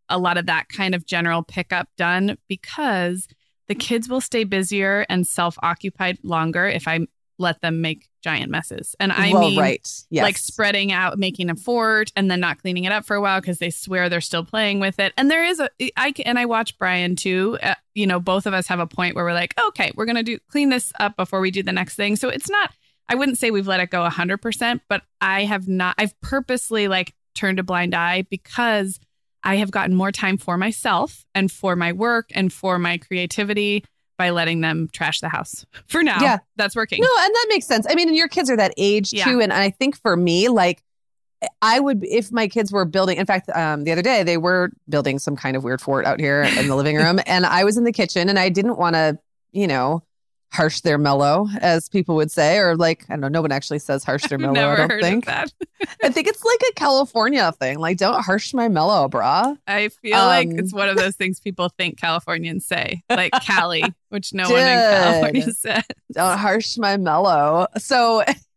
a lot of that kind of general pickup done because the kids will stay busier and self-occupied longer if I let them make giant messes. And I well, mean, right. Yes. like spreading out, making a fort and then not cleaning it up for a while because they swear they're still playing with it. And there is a, I and I watch Brian too. Uh, you know, both of us have a point where we're like, okay, we're going to do clean this up before we do the next thing. So it's not, I wouldn't say we've let it go a hundred percent, but I have not, I've purposely like turned a blind eye because I have gotten more time for myself and for my work and for my creativity by letting them trash the house. For now, yeah. That's working. No, and that makes sense. I mean, and your kids are that age yeah. too. And I think for me, like, I would, if my kids were building, in fact, um, the other day, they were building some kind of weird fort out here in the living room. And I was in the kitchen and I didn't want to, you know, harsh their mellow, as people would say, or like, I don't know, no one actually says harsh their mellow, Never I don't heard think. Of that. I think it's like a California thing. Like, don't harsh my mellow, brah. I feel um, like it's one of those things people think Californians say, like Cali, which no dude, one in California says. Don't harsh my mellow. So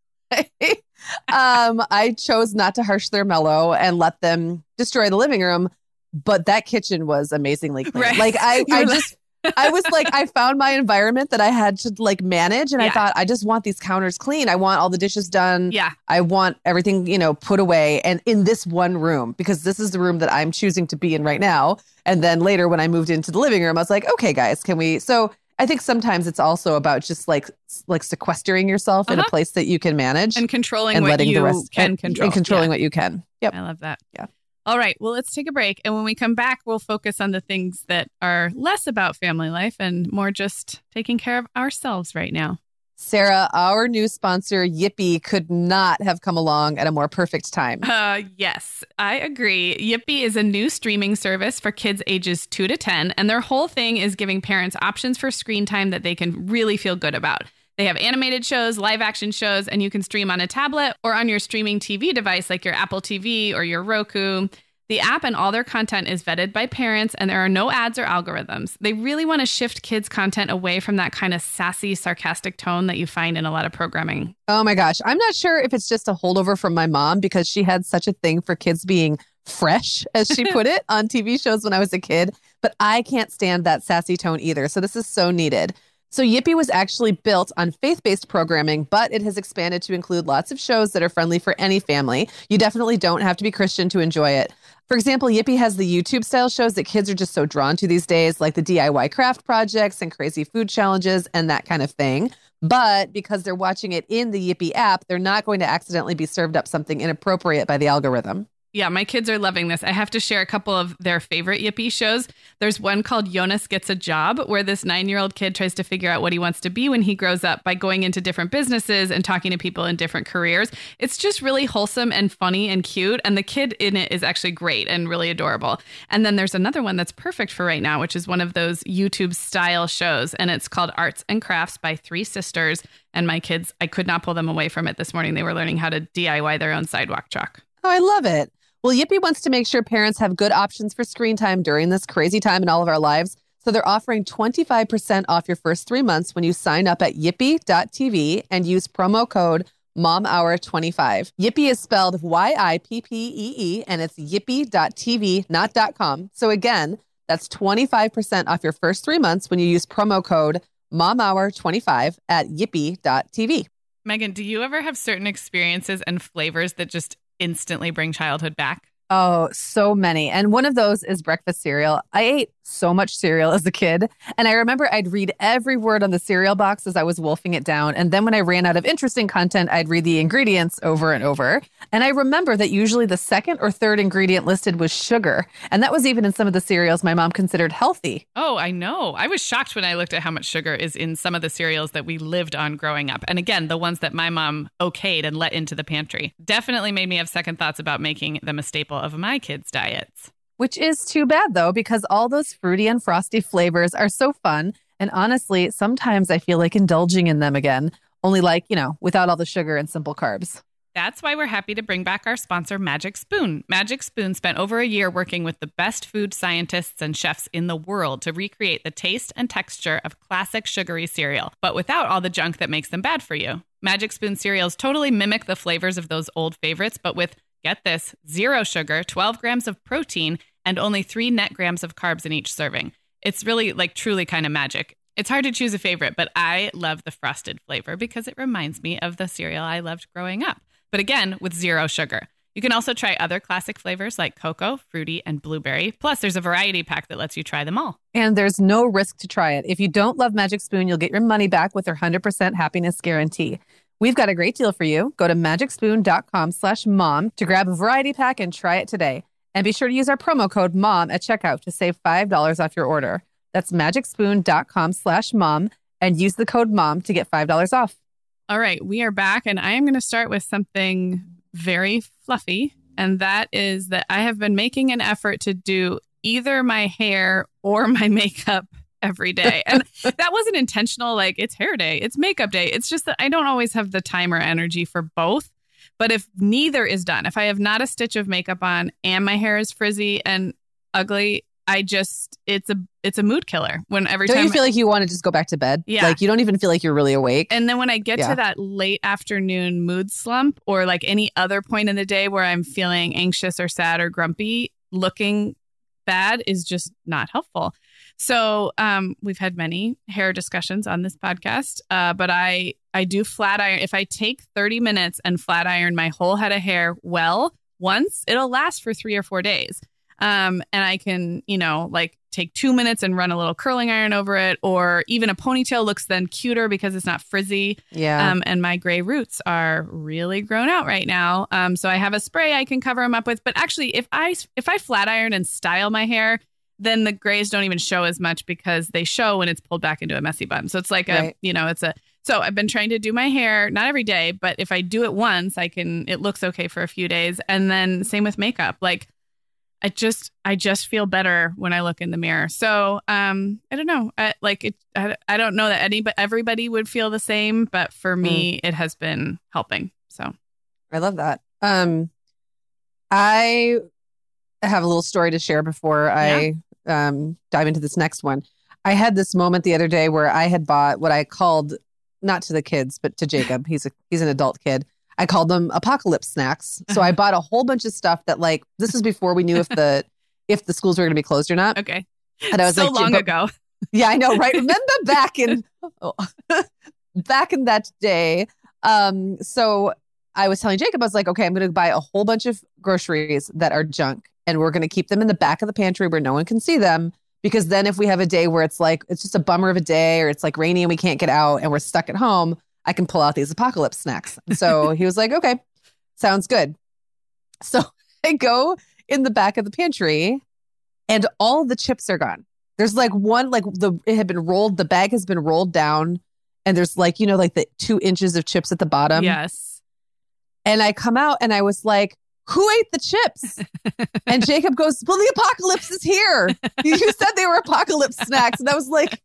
um, I chose not to harsh their mellow and let them destroy the living room. But that kitchen was amazingly clean. Right. Like, I, I just... I was like, I found my environment that I had to like manage. And yeah. I thought, I just want these counters clean. I want all the dishes done. Yeah. I want everything, you know, put away and in this one room, because this is the room that I'm choosing to be in right now. And then later when I moved into the living room, I was like, okay, guys, can we? So I think sometimes it's also about just like, like sequestering yourself uh-huh. in a place that you can manage and controlling and what letting you the rest can and, control and controlling yeah. what you can. Yep. I love that. Yeah. All right. Well, let's take a break. And when we come back, we'll focus on the things that are less about family life and more just taking care of ourselves right now. Sarah, our new sponsor, Yippee, could not have come along at a more perfect time. Uh, yes, I agree. Yippee is a new streaming service for kids ages two to ten. And their whole thing is giving parents options for screen time that they can really feel good about. They have animated shows, live action shows, and you can stream on a tablet or on your streaming T V device like your Apple T V or your Roku. The app and all their content is vetted by parents, and there are no ads or algorithms. They really want to shift kids' content away from that kind of sassy, sarcastic tone that you find in a lot of programming. Oh my gosh. I'm not sure if it's just a holdover from my mom because she had such a thing for kids being fresh, as she put it, on T V shows when I was a kid. But I can't stand that sassy tone either. So this is so needed. So Yippee was actually built on faith-based programming, but it has expanded to include lots of shows that are friendly for any family. You definitely don't have to be Christian to enjoy it. For example, Yippee has the YouTube-style shows that kids are just so drawn to these days, like the D I Y craft projects and crazy food challenges and that kind of thing. But because they're watching it in the Yippee app, they're not going to accidentally be served up something inappropriate by the algorithm. Yeah, my kids are loving this. I have to share a couple of their favorite Yippee shows. There's one called Jonas Gets a Job, where this nine-year-old kid tries to figure out what he wants to be when he grows up by going into different businesses and talking to people in different careers. It's just really wholesome and funny and cute. And the kid in it is actually great and really adorable. And then there's another one that's perfect for right now, which is one of those YouTube style shows. And it's called Arts and Crafts by three sisters. And my kids, I could not pull them away from it this morning. They were learning how to D I Y their own sidewalk chalk. Oh, I love it. Well, Yippee wants to make sure parents have good options for screen time during this crazy time in all of our lives. So they're offering twenty-five percent off your first three months when you sign up at yippee dot t v and use promo code mom hour twenty-five. Yippee is spelled Y I P P E E, and it's yippee dot t v, not .com. So again, that's twenty-five percent off your first three months when you use promo code mom hour twenty-five at yippee dot t v. Megan, do you ever have certain experiences and flavors that just instantly bring childhood back? Oh, so many. And one of those is breakfast cereal. I ate so much cereal as a kid. And I remember I'd read every word on the cereal box as I was wolfing it down. And then when I ran out of interesting content, I'd read the ingredients over and over. And I remember that usually the second or third ingredient listed was sugar. And that was even in some of the cereals my mom considered healthy. Oh, I know. I was shocked when I looked at how much sugar is in some of the cereals that we lived on growing up. And again, the ones that my mom okayed and let into the pantry. Definitely made me have second thoughts about making them a staple of my kids' diets. Which is too bad, though, because all those fruity and frosty flavors are so fun. And honestly, sometimes I feel like indulging in them again, only like, you know, without all the sugar and simple carbs. That's why we're happy to bring back our sponsor, Magic Spoon. Magic Spoon spent over a year working with the best food scientists and chefs in the world to recreate the taste and texture of classic sugary cereal, but without all the junk that makes them bad for you. Magic Spoon cereals totally mimic the flavors of those old favorites, but with, get this, zero sugar, twelve grams of protein, and only three net grams of carbs in each serving. It's really like truly kind of magic. It's hard to choose a favorite, but I love the frosted flavor because it reminds me of the cereal I loved growing up. But again, with zero sugar. You can also try other classic flavors like cocoa, fruity, and blueberry. Plus, there's a variety pack that lets you try them all. And there's no risk to try it. If you don't love Magic Spoon, you'll get your money back with their one hundred percent happiness guarantee. We've got a great deal for you. Go to magicspoon.com slash mom to grab a variety pack and try it today. And be sure to use our promo code MOM at checkout to save five dollars off your order. That's magicspoon.com slash mom and use the code MOM to get five dollars off. All right, we are back, and I am going to start with something very fluffy, and that is that I have been making an effort to do either my hair or my makeup every day. And that wasn't intentional, like it's hair day, it's makeup day. It's just that I don't always have the time or energy for both. But if neither is done, if I have not a stitch of makeup on and my hair is frizzy and ugly, I just, it's a it's a mood killer. When every don't time you feel like you want to just go back to bed? Yeah. Like you don't even feel like you're really awake. And then when I get Yeah. to that late afternoon mood slump or like any other point in the day where I'm feeling anxious or sad or grumpy, looking bad is just not helpful. So um, we've had many hair discussions on this podcast, uh, but I, I do flat iron. If I take thirty minutes and flat iron my whole head of hair well once, it'll last for three or four days. Um, and I can, you know, like take two minutes and run a little curling iron over it, or even a ponytail looks then cuter because it's not frizzy. Yeah. Um, and my gray roots are really grown out right now. Um, so I have a spray I can cover them up with. But actually, if I if I flat iron and style my hair, then the grays don't even show as much because they show when it's pulled back into a messy bun. So it's like a, Right. you know, it's a. So I've been trying to do my hair, not every day, but if I do it once, I can. It looks okay for a few days, and then same with makeup, like. I just, I just feel better when I look in the mirror. So, um, I don't know. I, like it, I, I don't know that any, but everybody would feel the same. But for me, mm. it has been helping. So, I love that. Um, I have a little story to share before I yeah. um dive into this next one. I had this moment the other day where I had bought what I called, not to the kids, but to Jacob. He's a he's an adult kid. I called them apocalypse snacks. So I bought a whole bunch of stuff that like, this is before we knew if the, if the schools were going to be closed or not. Okay. And I was so like, long but, ago. Yeah, I know. Right. Remember back in, oh, back in that day. Um, so I was telling Jacob, I was like, okay, I'm going to buy a whole bunch of groceries that are junk and we're going to keep them in the back of the pantry where no one can see them. Because then if we have a day where it's like, it's just a bummer of a day or it's like rainy and we can't get out and we're stuck at home, I can pull out these apocalypse snacks. So he was like, okay, sounds good. So I go in the back of the pantry and all the chips are gone. There's like one, like the, it had been rolled, the bag has been rolled down and there's like, you know, like the two inches of chips at the bottom. Yes. And I come out and I was like, who ate the chips? And Jacob goes, well, the apocalypse is here. You said they were apocalypse snacks. And I was like,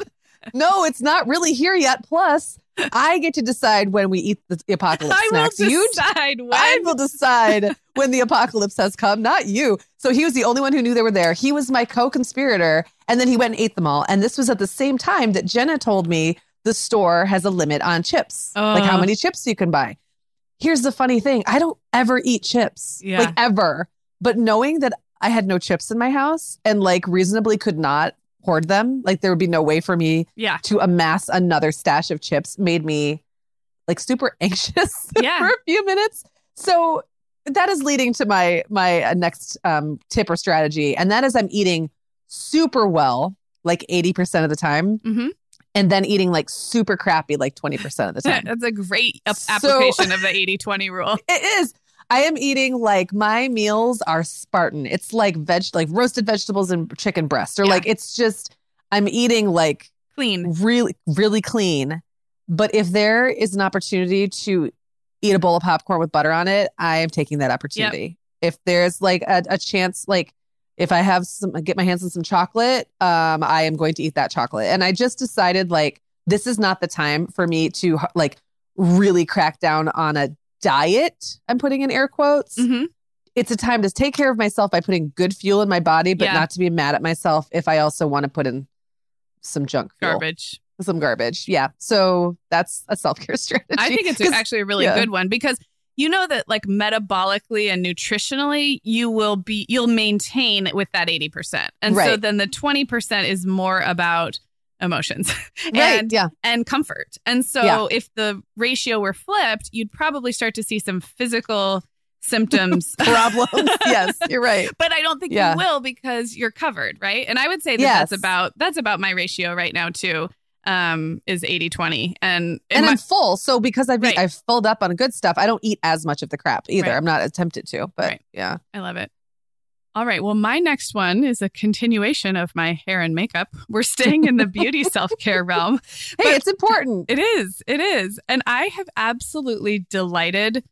no, it's not really here yet. Plus, I get to decide when we eat the apocalypse I snacks. will You decide when. I will decide when the apocalypse has come, not you. So he was the only one who knew they were there. He was my co-conspirator. And then he went and ate them all. And this was at the same time that Jenna told me the store has a limit on chips. Oh. Like how many chips you can buy. Here's the funny thing. I don't ever eat chips. Yeah. Like ever. But knowing that I had no chips in my house and like reasonably could not hoard them, like there would be no way for me yeah. to amass another stash of chips, made me like super anxious yeah. for a few minutes. So that is leading to my my uh, next um, tip or strategy, and that is I'm eating super well, like eighty percent of the time, mm-hmm. and then eating like super crappy, like twenty percent of the time. That's a great ap- So- application of the eighty twenty rule. It is. I am eating like my meals are Spartan. It's like veg, like roasted vegetables and chicken breast, or Yeah. like it's just I'm eating like Clean. really, really clean. But if there is an opportunity to eat a bowl of popcorn with butter on it, I am taking that opportunity. Yep. If there's like a, a chance, like if I have some, get my hands on some chocolate, um, I am going to eat that chocolate. And I just decided like this is not the time for me to like really crack down on a diet. I'm putting in air quotes. Mm-hmm. It's a time to take care of myself by putting good fuel in my body, but Yeah. not to be mad at myself if I also want to put in some junk fuel. Garbage. Some garbage. Yeah. So that's a self-care strategy. I think it's 'Cause- actually a really yeah. good one because you know that like metabolically and nutritionally, you will be, you'll maintain with that eighty percent. And right. so then the twenty percent is more about emotions and, right, yeah. and comfort. And so yeah. if the ratio were flipped, you'd probably start to see some physical symptoms. Problems. Yes, you're right. But I don't think yeah. you will because you're covered, right? And I would say that yes. that's about, that's about my ratio right now too. Um, is eighty twenty. And, and my, I'm full. So because I've, right. I've filled up on good stuff, I don't eat as much of the crap either. Right. I'm not tempted to, but right. yeah. I love it. All right. Well, my next one is a continuation of my hair and makeup. We're staying in the beauty self-care realm. Hey, it's important. It is. It is. And I have absolutely delighted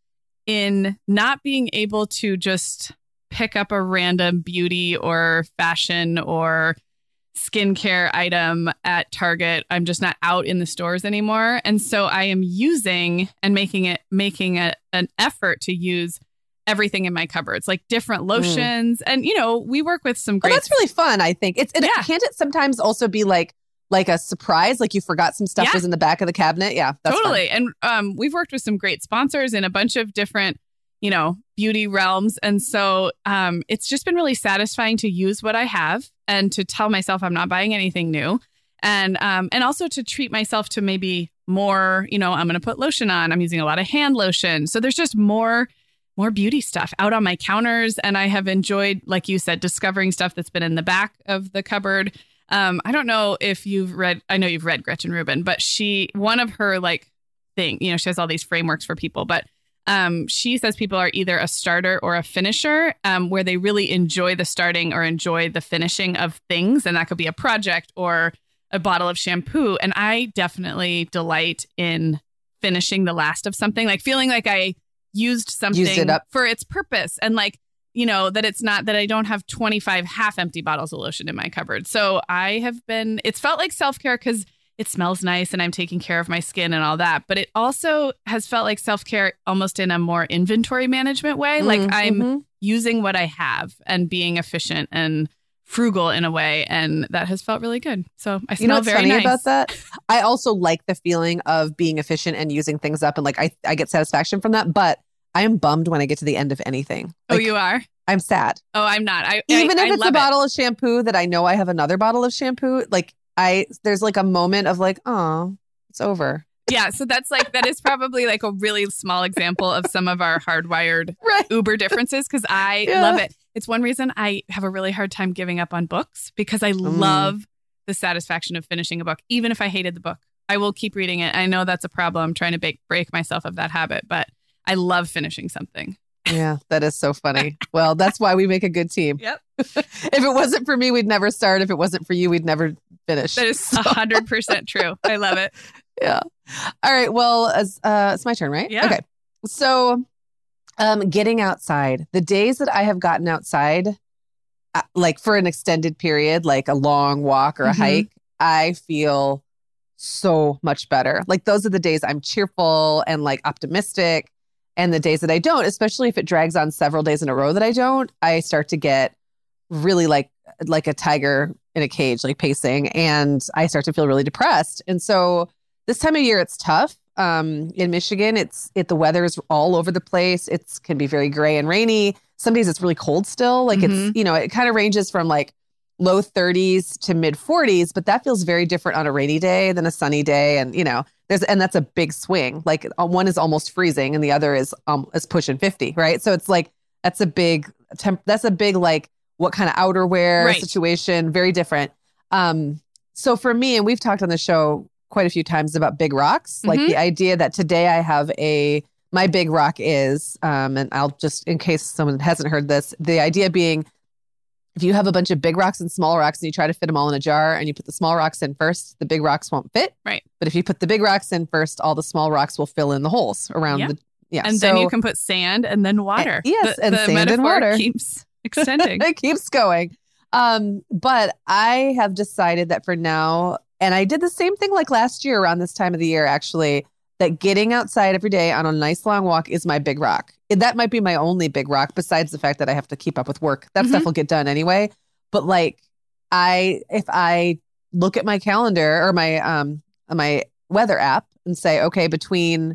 in not being able to just pick up a random beauty or fashion or skincare item at Target. I'm just not out in the stores anymore. And so I am using and making it, making a, an effort to use everything in my cupboards, like different lotions. Mm. And, you know, we work with some great. Well, that's really fun. I think it's, it, yeah. can't it sometimes also be like, like a surprise, like you forgot some stuff yeah. was in the back of the cabinet. Yeah, that's totally. Fun. And um, we've worked with some great sponsors in a bunch of different, you know, beauty realms. And so um, it's just been really satisfying to use what I have and to tell myself I'm not buying anything new. And um, and also to treat myself to maybe more, you know, I'm going to put lotion on. I'm using a lot of hand lotion. So there's just more, more beauty stuff out on my counters. And I have enjoyed, like you said, discovering stuff that's been in the back of the cupboard. Um, I don't know if you've read, I know you've read Gretchen Rubin, but she, one of her like thing, you know, she has all these frameworks for people, but um, she says people are either a starter or a finisher, um, where they really enjoy the starting or enjoy the finishing of things. And that could be a project or a bottle of shampoo. And I definitely delight in finishing the last of something, like feeling like I used something used it up. For its purpose. And like, you know, that it's not that I don't have twenty-five half empty bottles of lotion in my cupboard. So I have been, it's felt like self-care because it smells nice and I'm taking care of my skin and all that. But it also has felt like self-care almost in a more inventory management way. Mm-hmm. Like I'm mm-hmm. using what I have and being efficient and frugal in a way. And that has felt really good. So I smell you know what's very funny nice. about that? I also like the feeling of being efficient and using things up. And like, I, I get satisfaction from that. But I am bummed when I get to the end of anything. Like, oh, you are? I'm sad. Oh, I'm not. I Even I, if I it's a it. bottle of shampoo that I know I have another bottle of shampoo, like I, there's like a moment of like, oh, it's over. Yeah. So that's like, that is probably like a really small example of some of our hardwired right. Uber differences. Cause I yeah. love it. It's one reason I have a really hard time giving up on books because I mm. love the satisfaction of finishing a book. Even if I hated the book, I will keep reading it. I know that's a problem. I'm trying to break, break myself of that habit, but I love finishing something. Yeah, that is so funny. Well, that's why we make a good team. Yep. If it wasn't for me, we'd never start. If it wasn't for you, we'd never finish. That is one hundred percent true. I love it. Yeah. All right. Well, as, uh, it's my turn, right? Yeah. Okay. So um, getting outside. The days that I have gotten outside, uh, like for an extended period, like a long walk or a mm-hmm. hike, I feel so much better. Like those are the days I'm cheerful and like optimistic. And the days that I don't, especially if it drags on several days in a row that I don't, I start to get really like like a tiger in a cage, like pacing, and I start to feel really depressed. And so this time of year, it's tough. Um, in Michigan, it's it the weather is all over the place. It's can be very gray and rainy. Some days it's really cold still. Like mm-hmm. it's you know it kind of ranges from like low thirties to mid forties, but that feels very different on a rainy day than a sunny day. And you know. There's, and that's a big swing. Like one is almost freezing and the other is um is pushing fifty, right? So it's like that's a big temp. That's a big like what kind of outerwear right. situation. Very different. Um, so for me, and we've talked on the show quite a few times about big rocks. Mm-hmm. Like the idea that today I have a my big rock is, um, and I'll just in case someone hasn't heard this, the idea being. If you have a bunch of big rocks and small rocks and you try to fit them all in a jar and you put the small rocks in first, the big rocks won't fit. Right. But if you put the big rocks in first, all the small rocks will fill in the holes around yeah. the, yeah. And so, then you can put sand and then water. And, yes. The, and the sand and water keeps extending. It keeps going. Um, but I have decided that for now, and I did the same thing like last year around this time of the year, actually, that getting outside every day on a nice long walk is my big rock. That might be my only big rock besides the fact that I have to keep up with work. That mm-hmm. stuff will get done anyway. But like I, if I look at my calendar or my, um, my weather app and say, okay, between,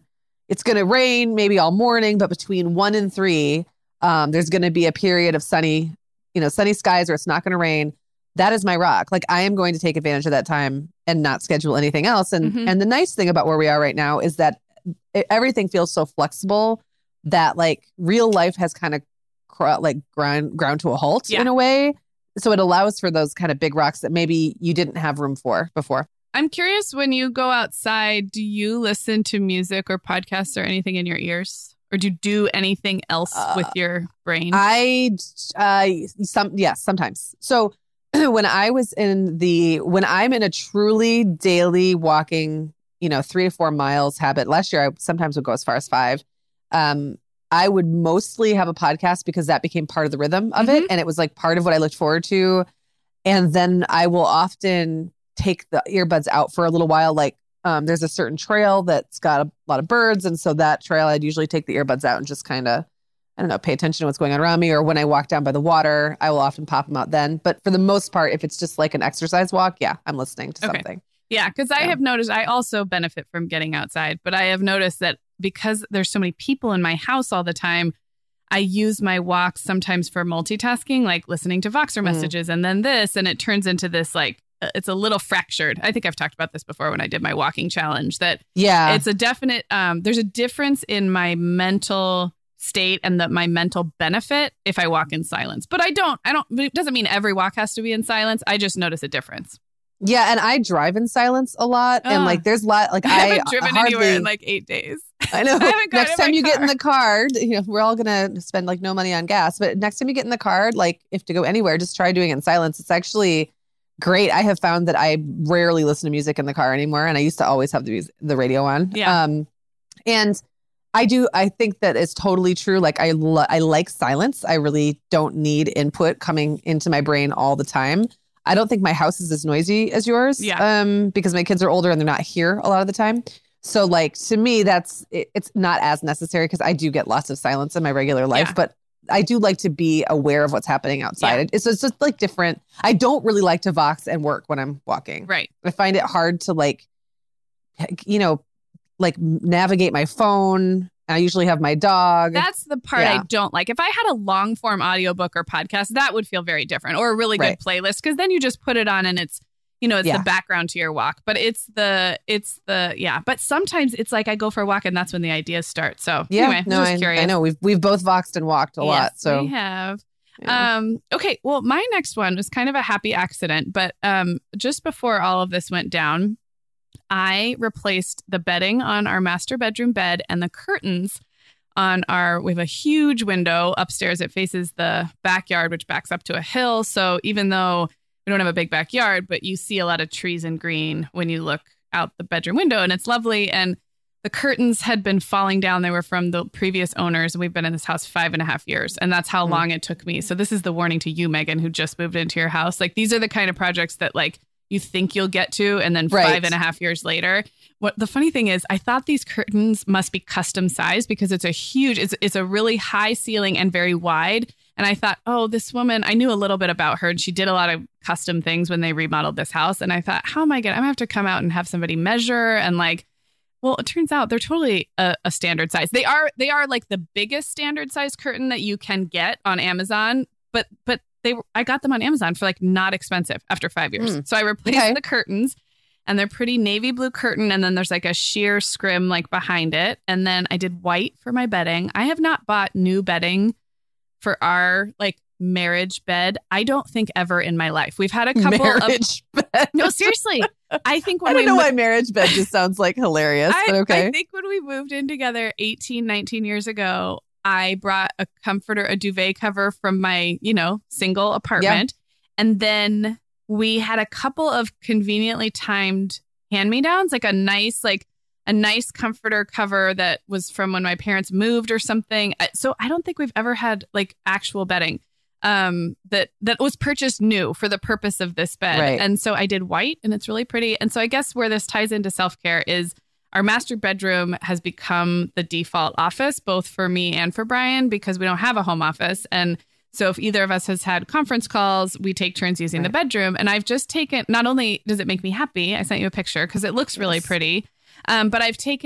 it's going to rain maybe all morning, but between one and three, um, there's going to be a period of sunny, you know, sunny skies, or it's not going to rain. That is my rock. Like I am going to take advantage of that time and not schedule anything else. And mm-hmm. and the nice thing about where we are right now is that it, everything feels so flexible that like real life has kind of cr- like ground ground to a halt yeah. in a way. So it allows for those kind of big rocks that maybe you didn't have room for before. I'm curious, when you go outside, do you listen to music or podcasts or anything in your ears? Or do you do anything else uh, with your brain? I, uh, some, yes, sometimes. So when I was in the, when I'm in a truly daily walking, you know, three to four miles habit, last year I sometimes would go as far as five. Um, I would mostly have a podcast because that became part of the rhythm of mm-hmm. it. And it was like part of what I looked forward to. And then I will often take the earbuds out for a little while. Like um, there's a certain trail that's got a lot of birds. And so that trail, I'd usually take the earbuds out and just kind of, I don't know, pay attention to what's going on around me. Or when I walk down by the water, I will often pop them out then. But for the most part, if it's just like an exercise walk, yeah, I'm listening to okay. something. Yeah, because I yeah. have noticed, I also benefit from getting outside, but I have noticed that because there's so many people in my house all the time, I use my walks sometimes for multitasking, like listening to Voxer mm. messages and then this, and it turns into this like, it's a little fractured. I think I've talked about this before when I did my walking challenge, that yeah, it's a definite, um, there's a difference in my mental state and that my mental benefit if I walk in silence. But I don't, I don't, it doesn't mean every walk has to be in silence. I just notice a difference. Yeah, and I drive in silence a lot, uh, and like there's a lot. Like I haven't I driven hardly, anywhere in like eight days. I know. I next time you car. get in the car, you know, we're all gonna spend like no money on gas. But next time you get in the car, like if to go anywhere, just try doing it in silence. It's actually great. I have found that I rarely listen to music in the car anymore, and I used to always have the music, the radio on. Yeah. Um, and I do. I think that it's totally true. Like I, lo- I like silence. I really don't need input coming into my brain all the time. I don't think my house is as noisy as yours yeah. um, because my kids are older and they're not here a lot of the time. So like to me, that's it, it's not as necessary because I do get lots of silence in my regular life, yeah. but I do like to be aware of what's happening outside. Yeah. It's, it's just like different. I don't really like to Vox and work when I'm walking. Right. I find it hard to like, you know, like navigate my phone. I usually have my dog. That's the part yeah. I don't like. If I had a long form audiobook or podcast, that would feel very different, or a really good right. playlist, because then you just put it on and it's, you know, it's yeah. the background to your walk. But it's the, it's the, yeah. But sometimes it's like I go for a walk and that's when the ideas start. So yeah, anyway, no, just I, curious. I know we've we've both voxed and walked a yes, lot. So we have. Yeah. Um, okay, well, my next one was kind of a happy accident, but um, just before all of this went down, I replaced the bedding on our master bedroom bed and the curtains on our, we have a huge window upstairs. It faces the backyard, which backs up to a hill. So even though we don't have a big backyard, but you see a lot of trees and green when you look out the bedroom window, and it's lovely. And the curtains had been falling down. They were from the previous owners. And we've been in this house five and a half years. And that's how mm. long it took me. So this is the warning to you, Megan, who just moved into your house. Like these are the kind of projects that like you think you'll get to, and then right. five and a half years later. What the funny thing is, I thought these curtains must be custom sized because it's a huge, it's, it's a really high ceiling and very wide. And I thought, oh, this woman, I knew a little bit about her and she did a lot of custom things when they remodeled this house. And I thought, how am I going to, I'm gonna have to come out and have somebody measure and like, well, it turns out they're totally a, a standard size. They are, they are like the biggest standard size curtain that you can get on Amazon, but, but they, I got them on Amazon for like not expensive after five years. Mm. So I replaced okay. the curtains. And they're pretty navy blue curtain. And then there's like a sheer scrim like behind it. And then I did white for my bedding. I have not bought new bedding for our like marriage bed. I don't think ever in my life. We've had a couple marriage of bed. No, seriously. I think when I don't we know mo- why marriage bed just sounds like hilarious, I, but okay. I think when we moved in together eighteen, nineteen years ago, I brought a comforter, a duvet cover from my, you know, single apartment. Yeah. And then we had a couple of conveniently timed hand-me-downs, like a nice, like a nice comforter cover that was from when my parents moved or something. So I don't think we've ever had like actual bedding um, that that was purchased new for the purpose of this bed. Right. And so I did white, and it's really pretty. And so I guess where this ties into self-care is our master bedroom has become the default office, both for me and for Brian, because we don't have a home office. And so if either of us has had conference calls, we take turns using right. the bedroom. And I've just taken, not only does it make me happy, I sent you a picture because it looks really yes. pretty, um, but I've taken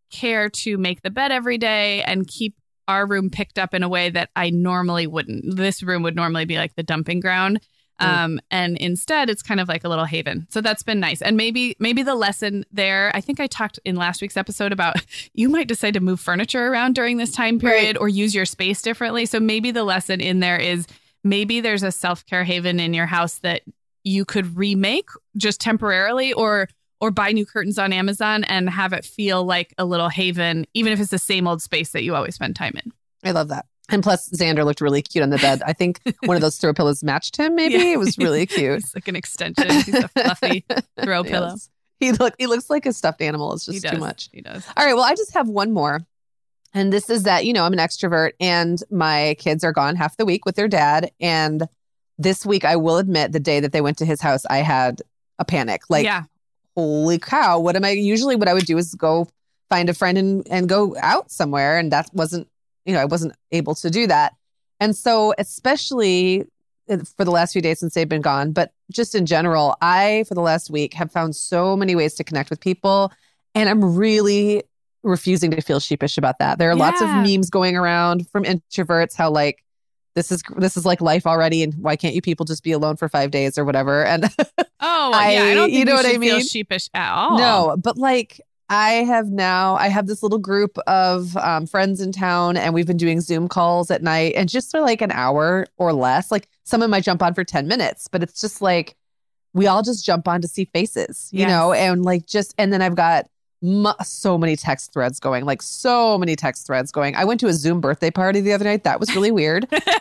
care to make the bed every day and keep our room picked up in a way that I normally wouldn't. This room would normally be like the dumping ground. Um, and instead it's kind of like a little haven. So that's been nice. And maybe, maybe the lesson there, I think I talked in last week's episode about you might decide to move furniture around during this time period right. or use your space differently. So maybe the lesson in there is maybe there's a self-care haven in your house that you could remake just temporarily or, or buy new curtains on Amazon and have it feel like a little haven, even if it's the same old space that you always spend time in. I love that. And plus, Xander looked really cute on the bed. I think one of those throw pillows matched him, maybe. Yeah. It was really cute. It's like an extension. He's a fluffy throw yes. pillow. He, look, he looks like a stuffed animal. It's just too much. He does. All right. Well, I just have one more. And this is that, you know, I'm an extrovert and my kids are gone half the week with their dad. And this week, I will admit, the day that they went to his house, I had a panic. Like, yeah. holy cow. What am I? Usually what I would do is go find a friend and, and go out somewhere. And that wasn't, you know, I wasn't able to do that. And so especially for the last few days since they've been gone, but just in general, I, for the last week, have found so many ways to connect with people. And I'm really refusing to feel sheepish about that. There are yeah. lots of memes going around from introverts, how like, this is this is like life already. And why can't you people just be alone for five days or whatever? And oh, I, yeah, I don't think you know you what should I mean? Feel sheepish at all. No, but like, I have now, I have this little group of um, friends in town and we've been doing Zoom calls at night and just for like an hour or less, like someone might jump on for ten minutes, but it's just like, we all just jump on to see faces, you yes. know, and like just, and then I've got mu- so many text threads going, like so many text threads going. I went to a Zoom birthday party the other night. That was really weird.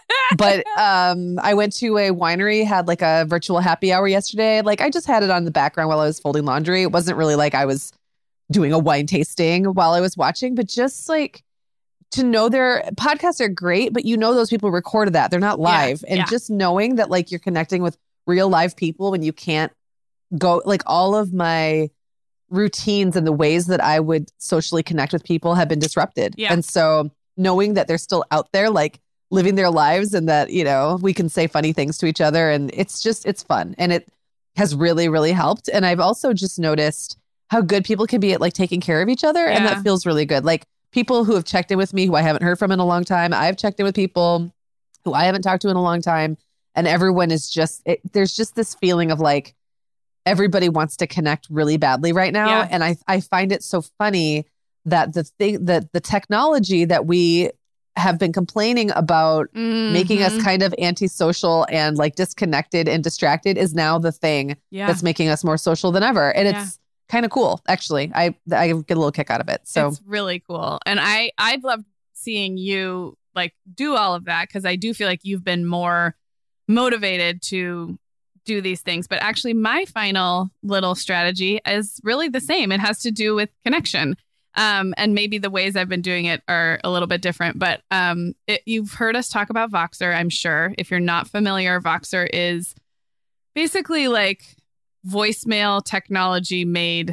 But um, I went to a winery, had like a virtual happy hour yesterday. Like I just had it on the background while I was folding laundry. It wasn't really like I was doing a wine tasting while I was watching, but just like to know their podcasts are great, but you know, those people recorded that they're not live. Yeah, and yeah. just knowing that like you're connecting with real live people when you can't go, like all of my routines and the ways that I would socially connect with people have been disrupted. Yeah. And so knowing that they're still out there, like living their lives and that, you know, we can say funny things to each other and it's just, it's fun. And it has really, really helped. And I've also just noticed how good people can be at like taking care of each other. Yeah. And that feels really good. Like people who have checked in with me, who I haven't heard from in a long time. I've checked in with people who I haven't talked to in a long time. And everyone is just, it, there's just this feeling of like, everybody wants to connect really badly right now. Yeah. And I, I find it so funny that the thing, that the technology that we have been complaining about mm-hmm. making us kind of antisocial and like disconnected and distracted is now the thing yeah. that's making us more social than ever. And yeah. it's kind of cool, actually. I I get a little kick out of it. So it's really cool. And I, I've loved seeing you like do all of that because I do feel like you've been more motivated to do these things. But actually, my final little strategy is really the same. It has to do with connection. Um, and maybe the ways I've been doing it are a little bit different. But um, it, you've heard us talk about Voxer, I'm sure. If you're not familiar, Voxer is basically like voicemail technology made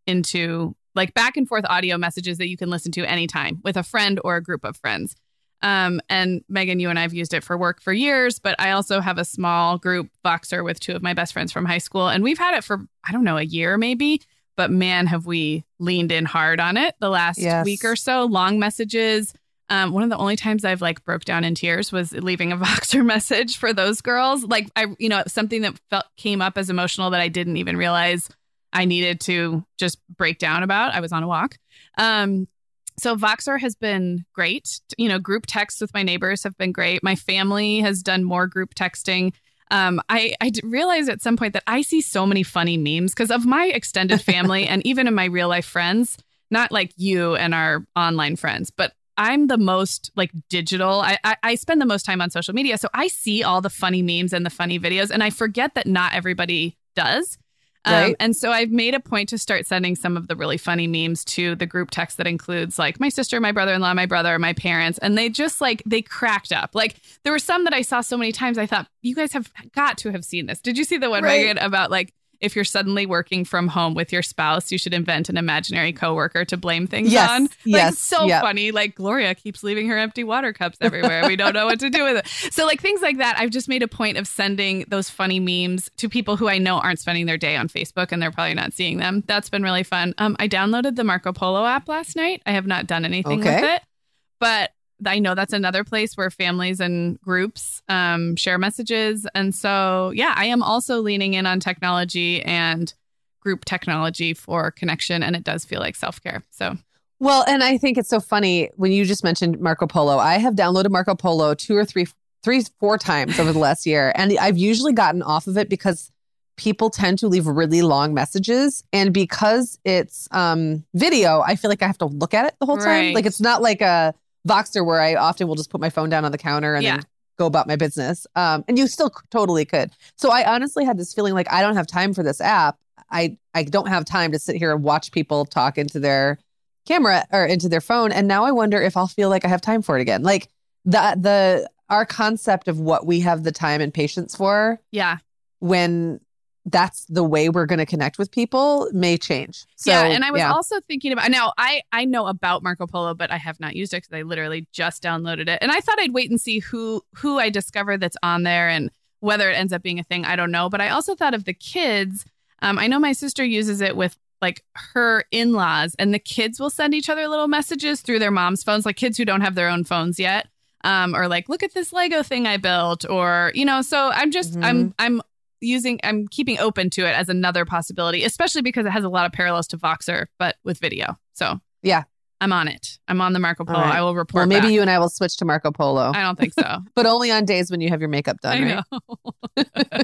into like back and forth audio messages that you can listen to anytime with a friend or a group of friends. Um, and Megan, you and I have used it for work for years, but I also have a small group Voxer with two of my best friends from high school. And we've had it for, I don't know, a year maybe, but man, have we leaned in hard on it the last yes. week or so. Long messages. Um, one of the only times I've like broke down in tears was leaving a Voxer message for those girls. Like I, you know, something that felt came up as emotional that I didn't even realize I needed to just break down about. I was on a walk. Um, so Voxer has been great. You know, group texts with my neighbors have been great. My family has done more group texting. Um, I, I realized at some point that I see so many funny memes because of my extended family and even in my real life friends, not like you and our online friends, but I'm the most like digital. I, I I spend the most time on social media. So I see all the funny memes and the funny videos and I forget that not everybody does. Right. Um, and so I've made a point to start sending some of the really funny memes to the group text that includes like my sister, my brother-in-law, my brother, my parents. And they just like they cracked up. Like there were some that I saw so many times. I thought you guys have got to have seen this. Did you see the one, right. Megan, about like if you're suddenly working from home with your spouse, you should invent an imaginary coworker to blame things yes, on. Like, yes, so yep. funny. Like, Gloria keeps leaving her empty water cups everywhere. We don't know what to do with it. So like things like that, I've just made a point of sending those funny memes to people who I know aren't spending their day on Facebook, and they're probably not seeing them. That's been really fun. Um, I downloaded the Marco Polo app last night. I have not done anything okay. with it, but I know that's another place where families and groups um, share messages. And so, yeah, I am also leaning in on technology and group technology for connection. And it does feel like self-care. So, well, and I think it's so funny when you just mentioned Marco Polo. I have downloaded Marco Polo two or three, three, four times over the last year. And I've usually gotten off of it because people tend to leave really long messages. And because it's um, video, I feel like I have to look at it the whole time. Right. Like it's not like a Voxer where I often will just put my phone down on the counter and yeah. then go about my business. Um, and you still totally could. So I honestly had this feeling like I don't have time for this app. I, I don't have time to sit here and watch people talk into their camera or into their phone. And now I wonder if I'll feel like I have time for it again. Like the, the, our concept of what we have the time and patience for. Yeah. When that's the way we're going to connect with people may change. So, yeah. And I was yeah. also thinking about, now I, I know about Marco Polo, but I have not used it because I literally just downloaded it. And I thought I'd wait and see who, who I discover that's on there and whether it ends up being a thing. I don't know. But I also thought of the kids. Um, I know my sister uses it with like her in-laws, and the kids will send each other little messages through their mom's phones, like kids who don't have their own phones yet. Um, or like, look at this Lego thing I built, or, you know, so I'm just, mm-hmm. I'm, I'm, using I'm keeping open to it as another possibility, especially because it has a lot of parallels to Voxer, but with video. So yeah, I'm on it. I'm on the Marco Polo. Right. I will report. Well, maybe back. you and I will switch to Marco Polo. I don't think so, but only on days when you have your makeup done. I right? know.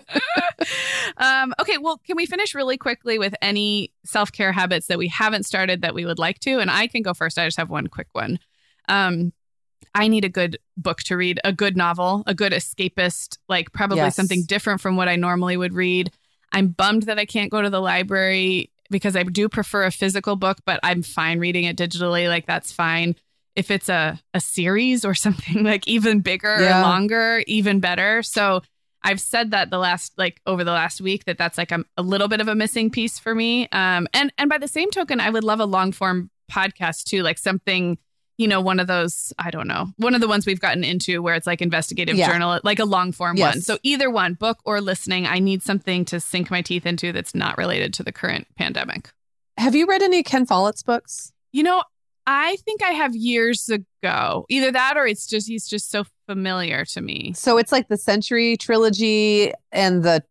um, okay. Well, can we finish really quickly with any self-care habits that we haven't started that we would like to? And I can go first. I just have one quick one. Um, I need a good book to read, a good novel, a good escapist, like probably yes. something different from what I normally would read. I'm bummed that I can't go to the library because I do prefer a physical book, but I'm fine reading it digitally. Like that's fine. If it's a, a series or something like even bigger yeah. or longer, even better. So I've said that the last, like over the last week, that that's like a, a little bit of a missing piece for me. Um, and, and by the same token, I would love a long form podcast too, like something, you know, one of those, I don't know, one of the ones we've gotten into where it's like investigative yeah. journal, like a long form yes. one. So either one, book or listening, I need something to sink my teeth into that's not related to the current pandemic. Have you read any Ken Follett's books? You know, I think I have years ago, either that or it's just, he's just so familiar to me. So it's like the Century trilogy and the,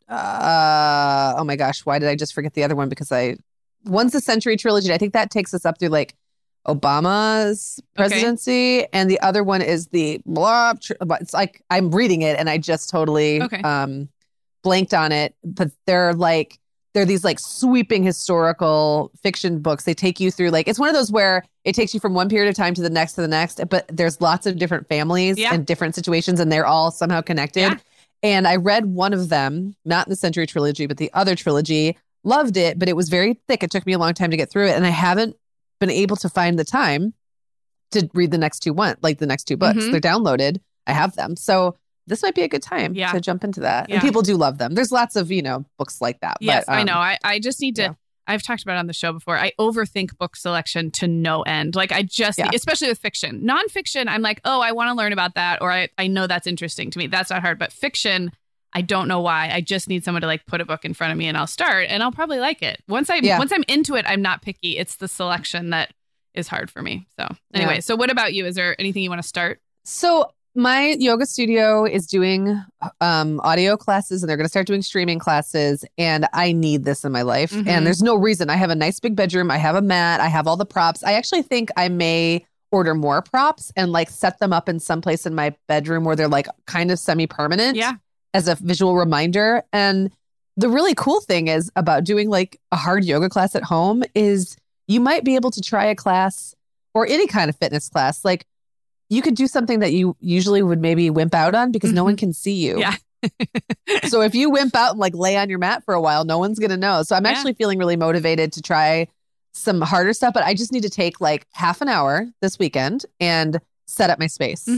uh, oh my gosh, why did I just forget the other one? Because I, one's the Century trilogy. I think that takes us up through like Obama's presidency. Okay. And the other one is the blah, but it's like, I'm reading it and I just totally okay. um, blanked on it. But they're like, they're these like sweeping historical fiction books. They take you through like, it's one of those where it takes you from one period of time to the next to the next, but there's lots of different families yeah. and different situations and they're all somehow connected. Yeah. And I read one of them, not the Century trilogy, but the other trilogy, loved it, but it was very thick. It took me a long time to get through it. And I haven't been able to find the time to read the next two one, like the next two books. Mm-hmm. They're downloaded. I have them. So this might be a good time yeah. to jump into that. Yeah. And people do love them. There's lots of, you know, books like that. Yes, but, um, I know. I, I just need to, yeah. I've talked about it on the show before. I overthink book selection to no end. Like I just, yeah. especially with fiction, nonfiction, I'm like, oh, I want to learn about that. Or I, I know that's interesting to me. That's not hard. But fiction, I don't know why. I just need someone to like put a book in front of me and I'll start and I'll probably like it. Once I, yeah. once I'm into it, I'm not picky. It's the selection that is hard for me. So anyway, yeah. so what about you? Is there anything you want to start? So my yoga studio is doing um, audio classes and they're going to start doing streaming classes. And I need this in my life. Mm-hmm. And there's no reason. I have a nice big bedroom. I have a mat. I have all the props. I actually think I may order more props and like set them up in some place in my bedroom where they're like kind of semi-permanent yeah. as a visual reminder. And the really cool thing is about doing like a hard yoga class at home is you might be able to try a class or any kind of fitness class. Like you could do something that you usually would maybe wimp out on because mm-hmm. no one can see you. Yeah. So if you wimp out and like lay on your mat for a while, no one's going to know. So I'm yeah. actually feeling really motivated to try some harder stuff, but I just need to take like half an hour this weekend and set up my space. Mm-hmm.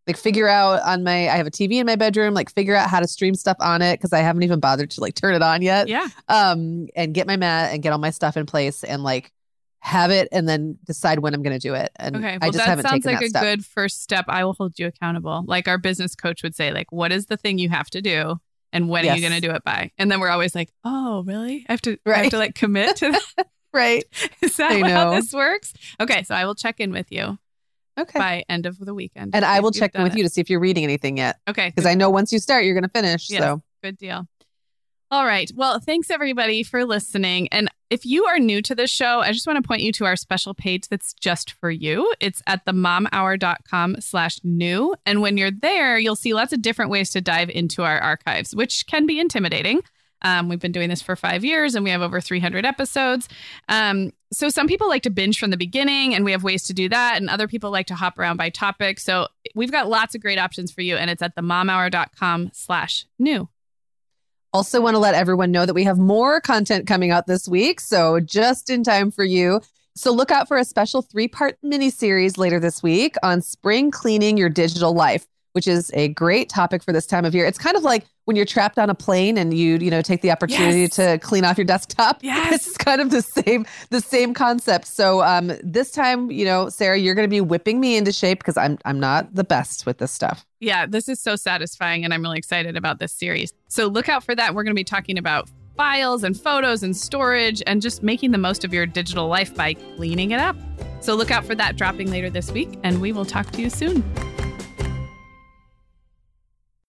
Like figure out on my, I have a T V in my bedroom, like figure out how to stream stuff on it because I haven't even bothered to like turn it on yet. Yeah. Um, and get my mat and get all my stuff in place and like have it and then decide when I'm going to do it. And okay, well, I just that haven't sounds taken like that a step. good first step. I will hold you accountable. Like our business coach would say, like, what is the thing you have to do? And when Yes. are you going to do it by? And then we're always like, oh, really? I have to, I Right. have to like commit to that. Right. Is that I how know. this works? Okay. So I will check in with you Okay. by end of the weekend. And I if will you've check in done with it. you to see if you're reading anything yet. Okay. Because I know once you start, you're going to finish. Yes. So Good deal. All right. Well, thanks everybody for listening. And if you are new to this show, I just want to point you to our special page that's just for you. It's at the mom hour dot com slash new. And when you're there, you'll see lots of different ways to dive into our archives, which can be intimidating. Um, we've been doing this for five years and we have over three hundred episodes. Um, so some people like to binge from the beginning and we have ways to do that. And other people like to hop around by topic. So we've got lots of great options for you. And it's at the mom hour dot com slash new. also want to let everyone know that we have more content coming out this week. So just in time for you. So look out for a special three-part mini-series later this week on spring cleaning your digital life, which is a great topic for this time of year. It's kind of like when you're trapped on a plane and you, you know, take the opportunity Yes. to clean off your desktop. Yes. It's kind of the same, the same concept. So um, this time, you know, Sarah, you're going to be whipping me into shape because I'm, I'm not the best with this stuff. Yeah, this is so satisfying and I'm really excited about this series. So look out for that. We're going to be talking about files and photos and storage and just making the most of your digital life by cleaning it up. So look out for that dropping later this week and we will talk to you soon.